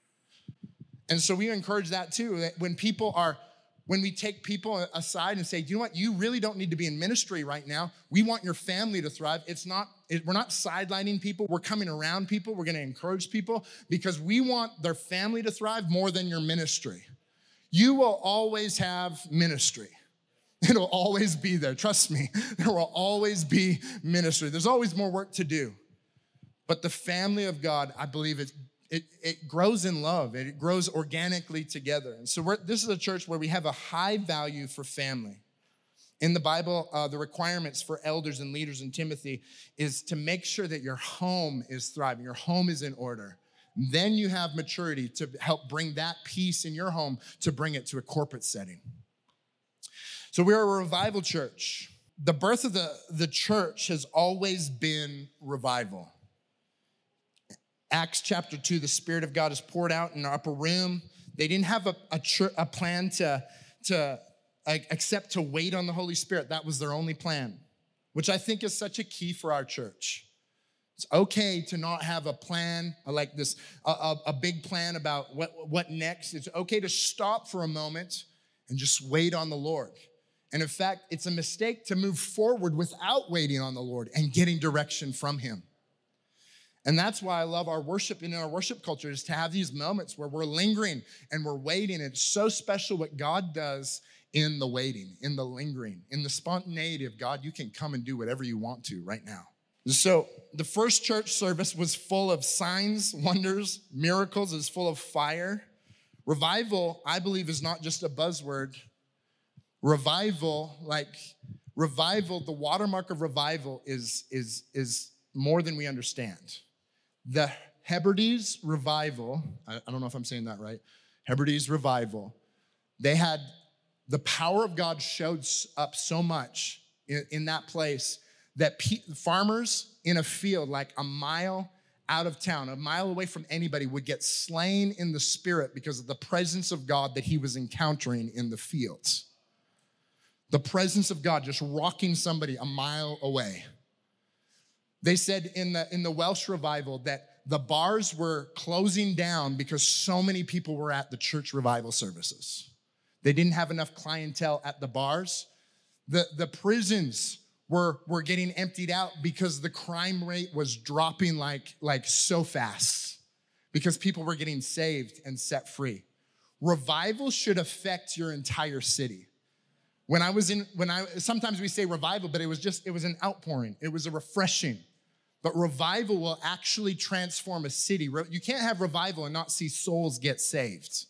And so we encourage that too, that when people are When we take people aside and say, you know what, you really don't need to be in ministry right now. We want your family to thrive. It's not, it, we're not sidelining people. We're coming around people. We're going to encourage people because we want their family to thrive more than your ministry. You will always have ministry. It'll always be there. Trust me, there will always be ministry. There's always more work to do. But the family of God, I believe, is, it, it grows in love. It grows organically together. And so we're, this is a church where we have a high value for family. In the Bible, uh, the requirements for elders and leaders in Timothy is to make sure that your home is thriving, your home is in order. Then you have maturity to help bring that peace in your home to bring it to a corporate setting. So we're a revival church. The birth of the, the church has always been revival. Acts chapter two, the Spirit of God is poured out in the upper room. They didn't have a, a, church, a plan to, to uh, except to wait on the Holy Spirit. That was their only plan, which I think is such a key for our church. It's okay to not have a plan like this, a, a, a big plan about what, what next. It's okay to stop for a moment and just wait on the Lord. And in fact, it's a mistake to move forward without waiting on the Lord and getting direction from him. And that's why I love our worship in our worship culture, is to have these moments where we're lingering and we're waiting. It's so special what God does in the waiting, in the lingering, in the spontaneity of God. You can come and do whatever you want to right now. So the first church service was full of signs, wonders, miracles. It was full of fire. Revival, I believe, is not just a buzzword. Revival, like revival, the watermark of revival is, is, is more than we understand. The Hebrides revival, I, I don't know if I'm saying that right, Hebrides revival, they had, the power of God showed up so much in, in that place that pe- farmers in a field like a mile out of town, a mile away from anybody, would get slain in the spirit because of the presence of God that he was encountering in the fields. The presence of God just rocking somebody a mile away. They said in the, in the Welsh revival that the bars were closing down because so many people were at the church revival services. They didn't have enough clientele at the bars. The, the prisons were, were getting emptied out because the crime rate was dropping like, like so fast because people were getting saved and set free. Revival should affect your entire city. When I was in, when I, sometimes we say revival, but it was just, it was an outpouring. It was a refreshing. But revival will actually transform a city. You can't have revival and not see souls get saved.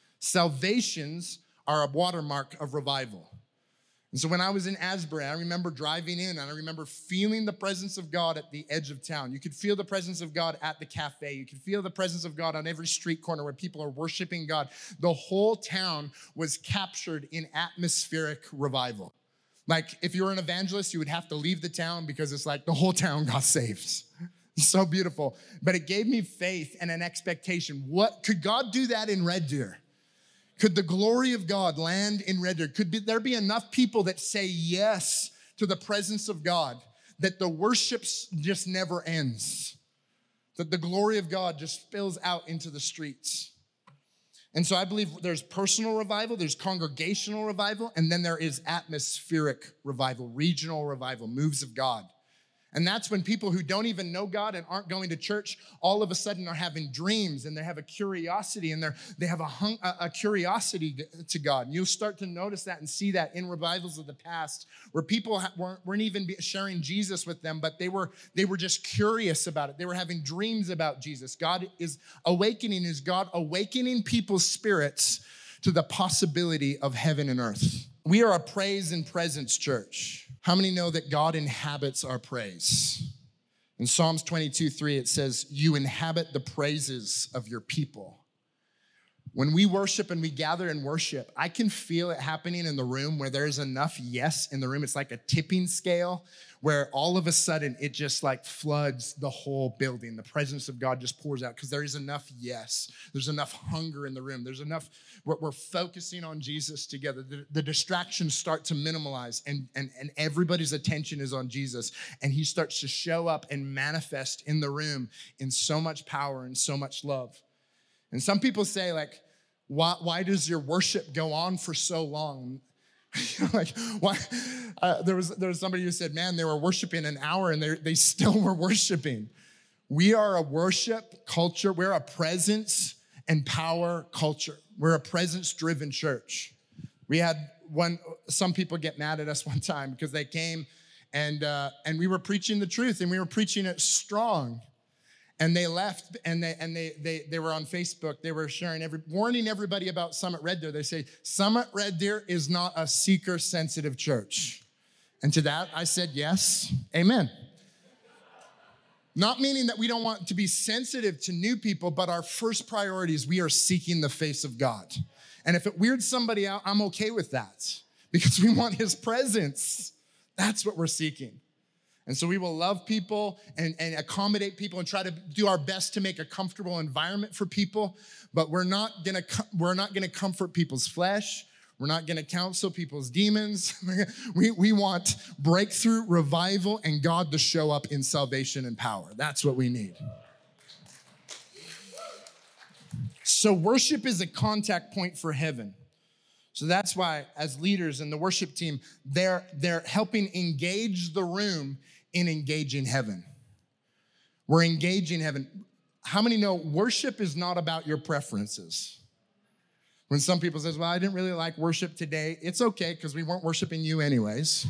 Salvations are a watermark of revival. And so when I was in Asbury, I remember driving in and I remember feeling the presence of God at the edge of town. You could feel the presence of God at the cafe. You could feel the presence of God on every street corner where people are worshiping God. The whole town was captured in atmospheric revival. Like if you were an evangelist, you would have to leave the town because it's like the whole town got saved. So beautiful. But it gave me faith and an expectation. What could God do that in Red Deer? Could the glory of God land in Red Deer? Could be, there be enough people that say yes to the presence of God that the worship just never ends? That the glory of God just spills out into the streets? And so I believe there's personal revival, there's congregational revival, and then there is atmospheric revival, regional revival, moves of God. And that's when people who don't even know God and aren't going to church all of a sudden are having dreams, and they have a curiosity, and they're, they have a, hung, a, a curiosity to God. And you'll start to notice that and see that in revivals of the past where people ha- weren't, weren't even sharing Jesus with them, but they were, they were just curious about it. They were having dreams about Jesus. God is awakening. Is God awakening people's spirits to the possibility of heaven and earth? We are a praise and presence church. How many know that God inhabits our praise? In Psalms twenty-two three, it says, "You inhabit the praises of your people." When we worship and we gather and worship, I can feel it happening in the room where there's enough yes in the room. It's like a tipping scale where all of a sudden it just like floods the whole building. The presence of God just pours out because there is enough yes. There's enough hunger in the room. There's enough, we're, we're focusing on Jesus together. The, the distractions start to minimalize and, and, and everybody's attention is on Jesus. And he starts to show up and manifest in the room in so much power and so much love. And some people say like, why, why does your worship go on for so long? Like, why? Uh, there was there was somebody who said, man, they were worshiping an hour and they they still were worshiping. We are a worship culture. We're a presence and power culture. We're a presence-driven church. We had one, some people get mad at us one time because they came and uh, and we were preaching the truth and we were preaching it strong. And they left, and they and they they they were on Facebook. They were sharing, every, warning everybody about Summit Red Deer. They say, Summit Red Deer is not a seeker-sensitive church. And to that, I said, yes, amen. Not meaning that we don't want to be sensitive to new people, but our first priority is we are seeking the face of God. And if it weirds somebody out, I'm okay with that because we want his presence. That's what we're seeking. And so we will love people and, and accommodate people and try to do our best to make a comfortable environment for people, but we're not gonna, we're not gonna comfort people's flesh. We're not gonna counsel people's demons. we, we want breakthrough, revival, and God to show up in salvation and power. That's what we need. So worship is a contact point for heaven. So that's why as leaders and the worship team, they're, they're helping engage the room in engaging heaven. We're engaging heaven. How many know worship is not about your preferences? When some people says, well, I didn't really like worship today, it's okay because we weren't worshiping you anyways.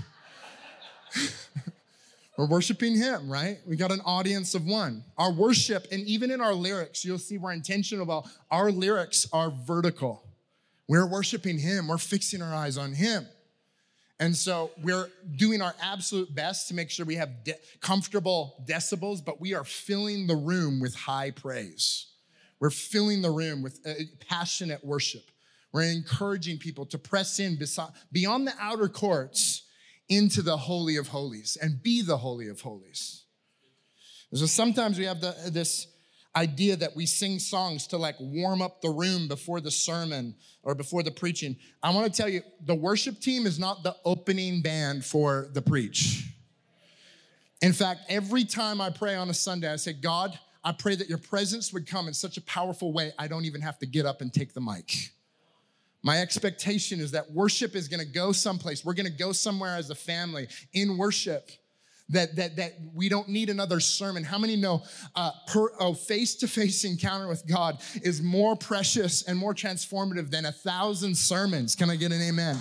We're worshiping him, right? We got an audience of one. Our worship, and even in our lyrics, you'll see we're intentional about our lyrics are vertical. We're worshiping him. We're fixing our eyes on him. And so we're doing our absolute best to make sure we have de- comfortable decibels, but we are filling the room with high praise. We're filling the room with uh, passionate worship. We're encouraging people to press in besi- beyond the outer courts into the Holy of Holies and be the Holy of Holies. So sometimes we have the, this idea that we sing songs to like warm up the room before the sermon or before the preaching. I want to tell you, the worship team is not the opening band for the preach. In fact, every time I pray on a Sunday, I say, God, I pray that your presence would come in such a powerful way, I don't even have to get up and take the mic. My expectation is that worship is gonna go someplace. We're gonna go somewhere as a family in worship that that that we don't need another sermon. How many know uh, per, a face-to-face encounter with God is more precious and more transformative than a thousand sermons? Can I get an amen?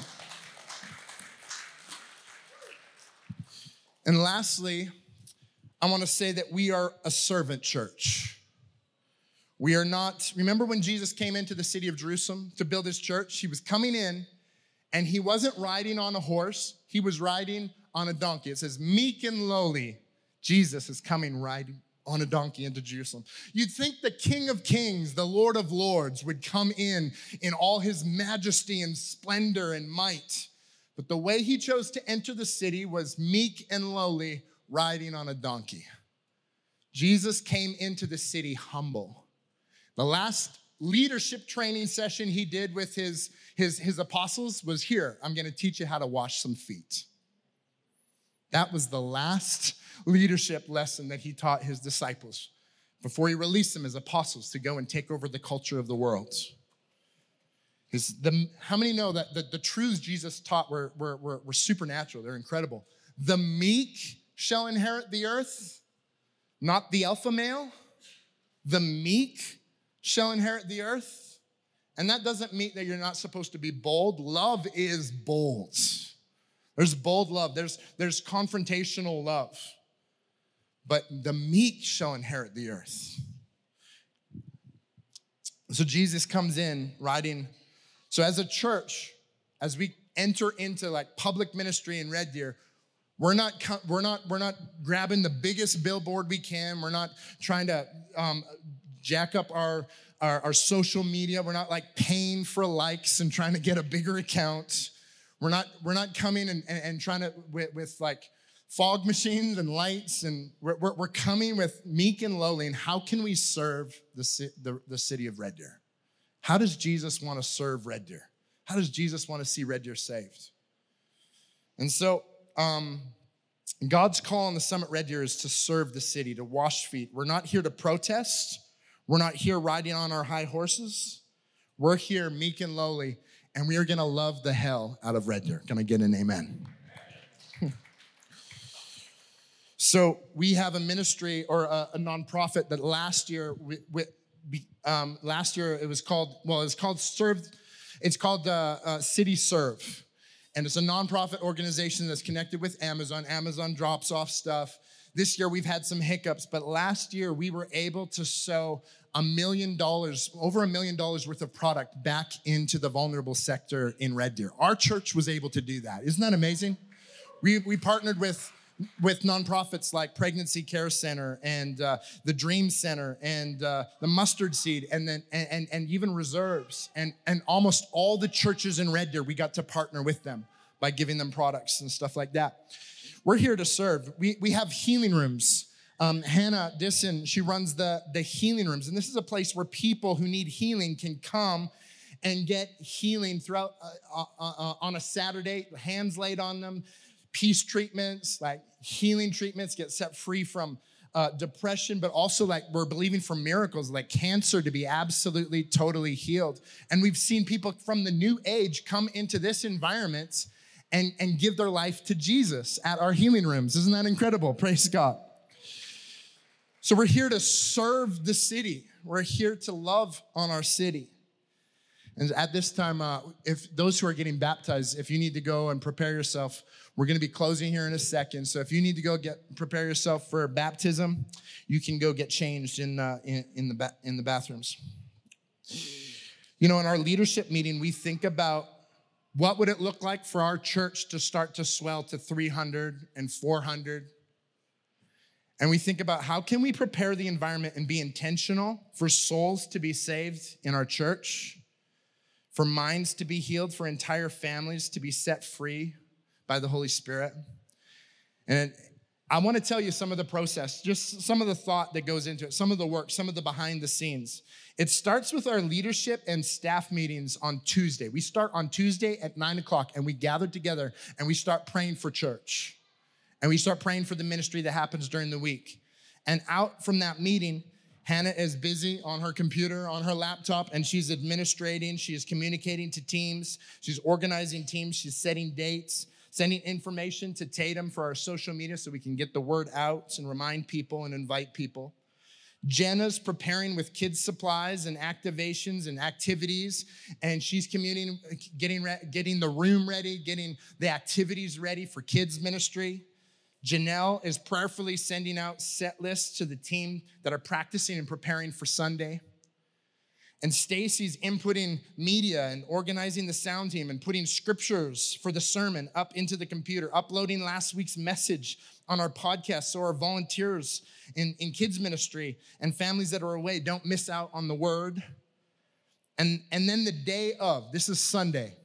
And lastly, I want to say that we are a servant church. We are not, remember when Jesus came into the city of Jerusalem to build his church? He was coming in and he wasn't riding on a horse. He was riding on a donkey. It says, meek and lowly, Jesus is coming riding on a donkey into Jerusalem. You'd think the King of Kings, the Lord of Lords, would come in in all his majesty and splendor and might. But the way he chose to enter the city was meek and lowly, riding on a donkey. Jesus came into the city humble. The last leadership training session he did with his, his, his apostles was here. I'm gonna teach you how to wash some feet. That was the last leadership lesson that he taught his disciples before he released them as apostles to go and take over the culture of the world. His, the, how many know that the, the truths Jesus taught were, were, were, were supernatural? They're incredible. The meek shall inherit the earth, not the alpha male. The meek shall inherit the earth. And that doesn't mean that you're not supposed to be bold. Love is bold. There's bold love. There's, there's confrontational love. But the meek shall inherit the earth. So Jesus comes in riding. So as a church, as we enter into like public ministry in Red Deer, we're not, we're not, we're not grabbing the biggest billboard we can. We're not trying to um, jack up our, our, our social media. We're not like paying for likes and trying to get a bigger account. We're not, we're not coming and, and, and trying to, with, with like fog machines and lights, and we're, we're, we're coming with meek and lowly, and how can we serve the, the, the city of Red Deer? How does Jesus want to serve Red Deer? How does Jesus want to see Red Deer saved? And so um, God's call on the Summit Red Deer is to serve the city, to wash feet. We're not here to protest. We're not here riding on our high horses. We're here meek and lowly, and we are gonna love the hell out of Red Deer. Can I get an amen? So we have a ministry or a, a nonprofit that last year, we, we, um, last year it was called, well, it's called Serve, it's called uh, uh, City Serve. And it's a nonprofit organization that's connected with Amazon. Amazon drops off stuff this year we've had some hiccups, but last year we were able to sow a million dollars, over a million dollars worth of product back into the vulnerable sector in Red Deer. Our church was able to do that. Isn't that amazing? We, we partnered with with nonprofits like Pregnancy Care Center and uh, the Dream Center and uh, the Mustard Seed and then and, and, and even Reserves and, and almost all the churches in Red Deer, we got to partner with them by giving them products and stuff like that. We're here to serve. We, we have healing rooms. Um, Hannah Disson, she runs the, the healing rooms. And this is a place where people who need healing can come and get healing throughout uh, uh, uh, on a Saturday, hands laid on them, peace treatments, like healing treatments, get set free from uh, depression, but also like we're believing for miracles, like cancer to be absolutely, totally healed. And we've seen people from the new age come into this environment and, and give their life to Jesus at our healing rooms. Isn't that incredible? Praise God. So we're here to serve the city. We're here to love on our city. And at this time, uh, if those who are getting baptized, if you need to go and prepare yourself, we're going to be closing here in a second. So if you need to go get prepare yourself for baptism, you can go get changed in uh, in, in the ba- in the bathrooms. You know, in our leadership meeting, we think about what would it look like for our church to start to swell to three hundred and four hundred. And we think about how can we prepare the environment and be intentional for souls to be saved in our church, for minds to be healed, for entire families to be set free by the Holy Spirit. And I want to tell you some of the process, just some of the thought that goes into it, some of the work, some of the behind the scenes. It starts with our leadership and staff meetings on Tuesday. We start on Tuesday at nine o'clock and we gather together and we start praying for church. And we start praying for the ministry that happens during the week. And out from that meeting, Hannah is busy on her computer, on her laptop, and she's administrating, she is communicating to teams, she's organizing teams, she's setting dates, sending information to Tatum for our social media so we can get the word out and remind people and invite people. Jenna's preparing with kids' supplies and activations and activities, and she's communing, getting, re- getting the room ready, getting the activities ready for kids' ministry. Janelle is prayerfully sending out set lists to the team that are practicing and preparing for Sunday. And Stacy's inputting media and organizing the sound team and putting scriptures for the sermon up into the computer, uploading last week's message on our podcast so our volunteers in, in kids ministry and families that are away don't miss out on the word. And, and then the day of, this is Sunday,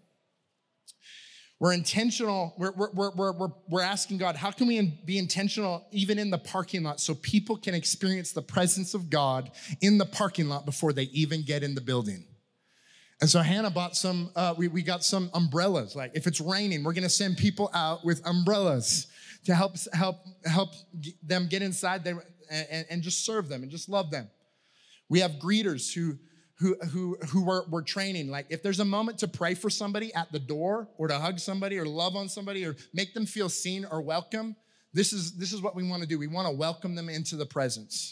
we're intentional, we're, we're, we're, we're, we're asking God, how can we be intentional even in the parking lot so people can experience the presence of God in the parking lot before they even get in the building? And so Hannah bought some, uh, we, we got some umbrellas. Like if it's raining, we're gonna send people out with umbrellas to help, help, help them get inside there and, and just serve them and just love them. We have greeters who who who who we're, we're training. Like if there's a moment to pray for somebody at the door or to hug somebody or love on somebody or make them feel seen or welcome, this is, this is what we want to do. We want to welcome them into the presence.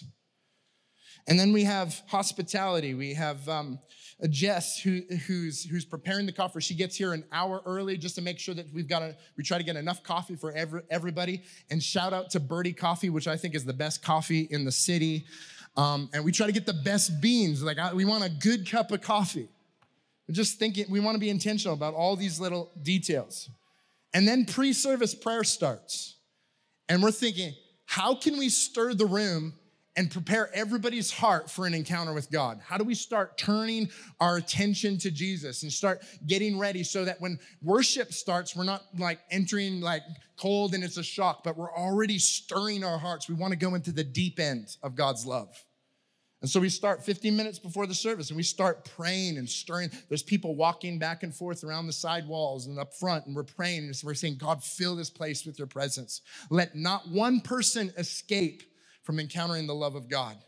And then we have hospitality. We have um, a Jess who, who's who's preparing the coffee. She gets here an hour early just to make sure that we've got a, we try to get enough coffee for every, everybody. And shout out to Birdie Coffee, which I think is the best coffee in the city. Um, and we try to get the best beans. Like I, we want a good cup of coffee. We're just thinking, we want to be intentional about all these little details. And then pre-service prayer starts. And we're thinking, how can we stir the room and prepare everybody's heart for an encounter with God? How do we start turning our attention to Jesus and start getting ready so that when worship starts, we're not like entering like cold and it's a shock, but we're already stirring our hearts. We want to go into the deep end of God's love. And so we start fifteen minutes before the service and we start praying and stirring. There's people walking back and forth around the side walls and up front, and we're praying and we're saying, God, fill this place with your presence. Let not one person escape from encountering the love of God.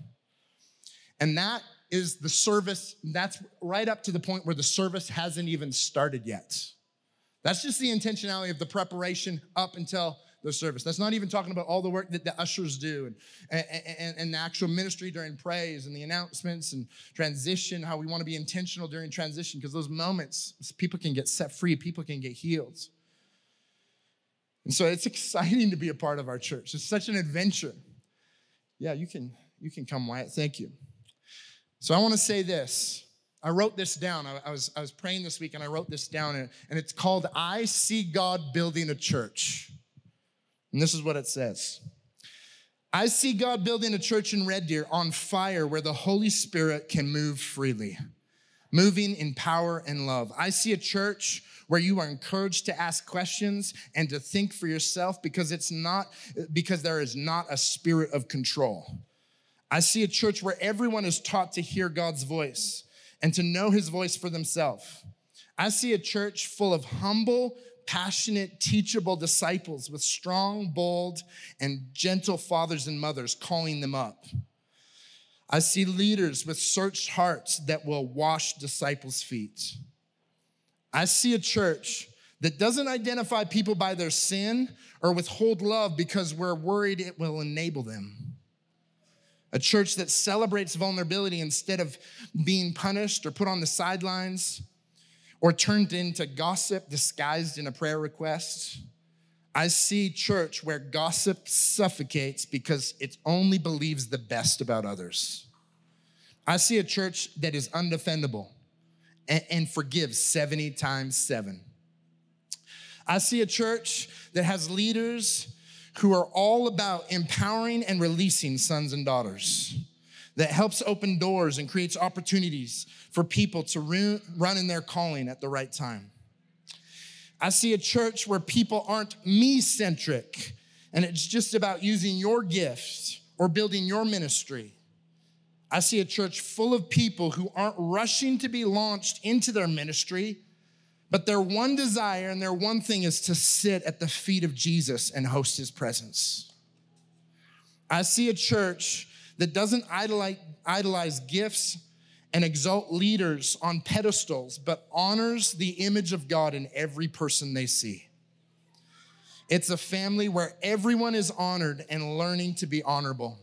And that is the service. That's right up to the point where the service hasn't even started yet. That's just the intentionality of the preparation up until the service. That's not even talking about all the work that the ushers do and, and, and the actual ministry during praise and the announcements and transition, how we want to be intentional during transition, because those moments, people can get set free, people can get healed. And so it's exciting to be a part of our church. It's such an adventure. Yeah, you can, you can come, Wyatt. Thank you. So I want to say this. I wrote this down. I, I, was, I was praying this week, and I wrote this down, and, and it's called I See God Building a Church. And this is what it says. I see God building a church in Red Deer on fire where the Holy Spirit can move freely, moving in power and love. I see a church where you are encouraged to ask questions and to think for yourself because it's not, because there is not a spirit of control. I see a church where everyone is taught to hear God's voice and to know his voice for themselves. I see a church full of humble, passionate, teachable disciples with strong, bold, and gentle fathers and mothers calling them up. I see leaders with searched hearts that will wash disciples' feet. I see a church that doesn't identify people by their sin or withhold love because we're worried it will enable them. A church that celebrates vulnerability instead of being punished or put on the sidelines or turned into gossip disguised in a prayer request. I see church where gossip suffocates because it only believes the best about others. I see a church that is undefendable and, and forgives seventy times seven. I see a church that has leaders who are all about empowering and releasing sons and daughters, that helps open doors and creates opportunities for people to run in their calling at the right time. I see a church where people aren't me-centric, and it's just about using your gift or building your ministry. I see a church full of people who aren't rushing to be launched into their ministry, but their one desire and their one thing is to sit at the feet of Jesus and host his presence. I see a church that doesn't idolize, idolize gifts and exalt leaders on pedestals, but honors the image of God in every person they see. It's a family where everyone is honored and learning to be honorable.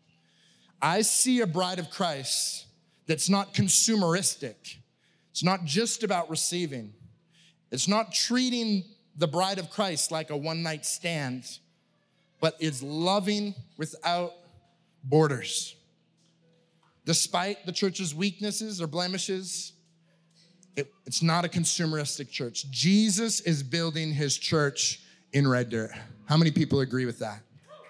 I see a bride of Christ that's not consumeristic. It's not just about receiving. It's not treating the bride of Christ like a one-night stand, but is loving without borders. Despite the church's weaknesses or blemishes, it, it's not a consumeristic church. Jesus is building his church in Red Deer. How many people agree with that?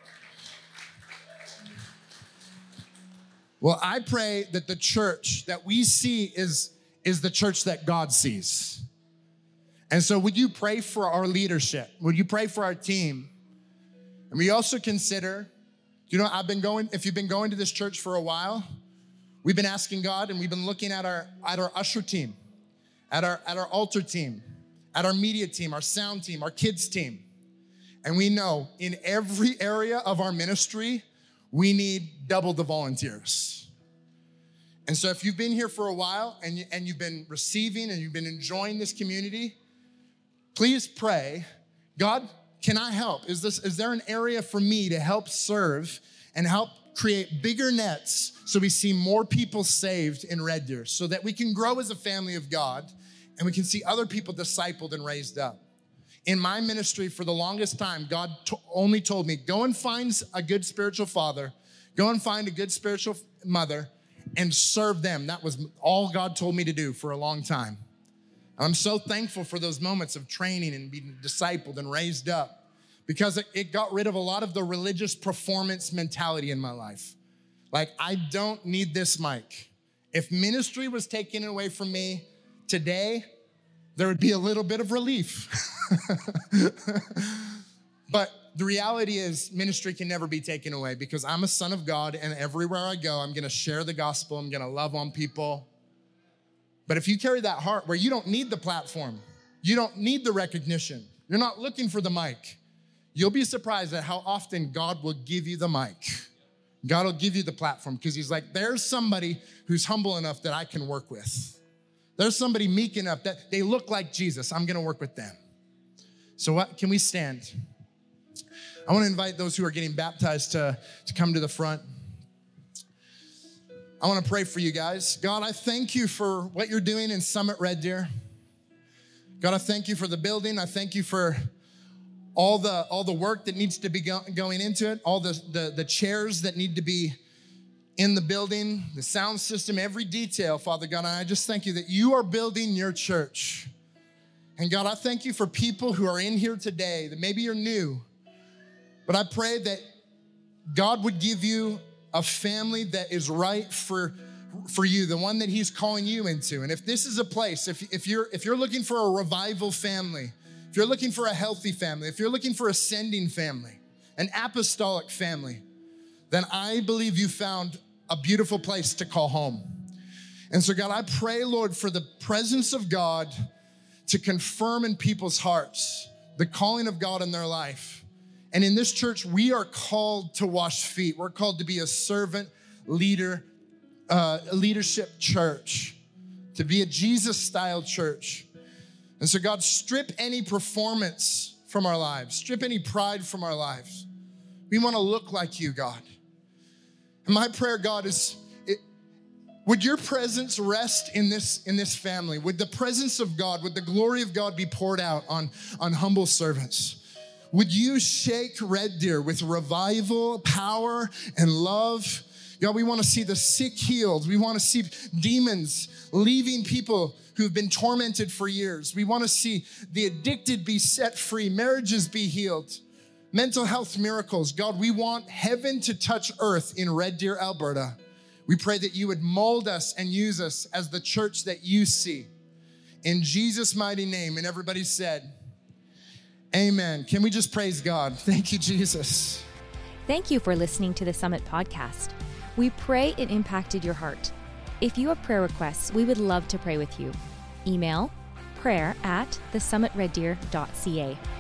Well, I pray that the church that we see is, is the church that God sees. And so would you pray for our leadership? Would you pray for our team? And we also consider, you know, I've been going, if you've been going to this church for a while, we've been asking God and we've been looking at our, at our usher team, at our, at our altar team, at our media team, our sound team, our kids team. And we know in every area of our ministry, we need double the volunteers. And so if you've been here for a while and, you, and you've been receiving and you've been enjoying this community, please pray, God, can I help? Is this, is there an area for me to help serve and help create bigger nets so we see more people saved in Red Deer so that we can grow as a family of God and we can see other people discipled and raised up? In my ministry for the longest time, God to- only told me, go and find a good spiritual father, go and find a good spiritual mother and serve them. That was all God told me to do for a long time. I'm so thankful for those moments of training and being discipled and raised up because it, it got rid of a lot of the religious performance mentality in my life. Like, I don't need this mic. If ministry was taken away from me today, there would be a little bit of relief. But the reality is ministry can never be taken away because I'm a son of God and everywhere I go, I'm gonna share the gospel, I'm gonna love on people. But if you carry that heart where you don't need the platform, you don't need the recognition, you're not looking for the mic, you'll be surprised at how often God will give you the mic. God will give you the platform because he's like, there's somebody who's humble enough that I can work with. There's somebody meek enough that they look like Jesus. I'm gonna work with them. So what, can we stand? I wanna invite those who are getting baptized to, to come to the front. I wanna pray for you guys. God, I thank you for what you're doing in Summit Red Deer. God, I thank you for the building. I thank you for all the all the work that needs to be go, going into it, all the, the, the chairs that need to be in the building, the sound system, every detail, Father God. And I just thank you that you are building your church. And God, I thank you for people who are in here today that maybe you're new, but I pray that God would give you a family that is right for, for you, the one that he's calling you into. And if this is a place, if, if you're if you're looking for a revival family, if you're looking for a healthy family, if you're looking for a sending family, an apostolic family, then I believe you found a beautiful place to call home. And so God, I pray, Lord, for the presence of God to confirm in people's hearts the calling of God in their life. And in this church, we are called to wash feet. We're called to be a servant leader, uh, leadership church, to be a Jesus-style church. And so God, strip any performance from our lives. Strip any pride from our lives. We want to look like you, God. And my prayer, God, is it, would your presence rest in this, in this family? Would the presence of God, would the glory of God be poured out on, on humble servants? Would you shake Red Deer with revival, power, and love? God, we want to see the sick healed. We want to see demons leaving people who've been tormented for years. We want to see the addicted be set free, marriages be healed, mental health miracles. God, we want heaven to touch earth in Red Deer, Alberta. We pray that you would mold us and use us as the church that you see. In Jesus' mighty name. And everybody said, amen. Can we just praise God? Thank you, Jesus. Thank you for listening to the Summit Podcast. We pray it impacted your heart. If you have prayer requests, we would love to pray with you. Email prayer at the summit red deer dot c a.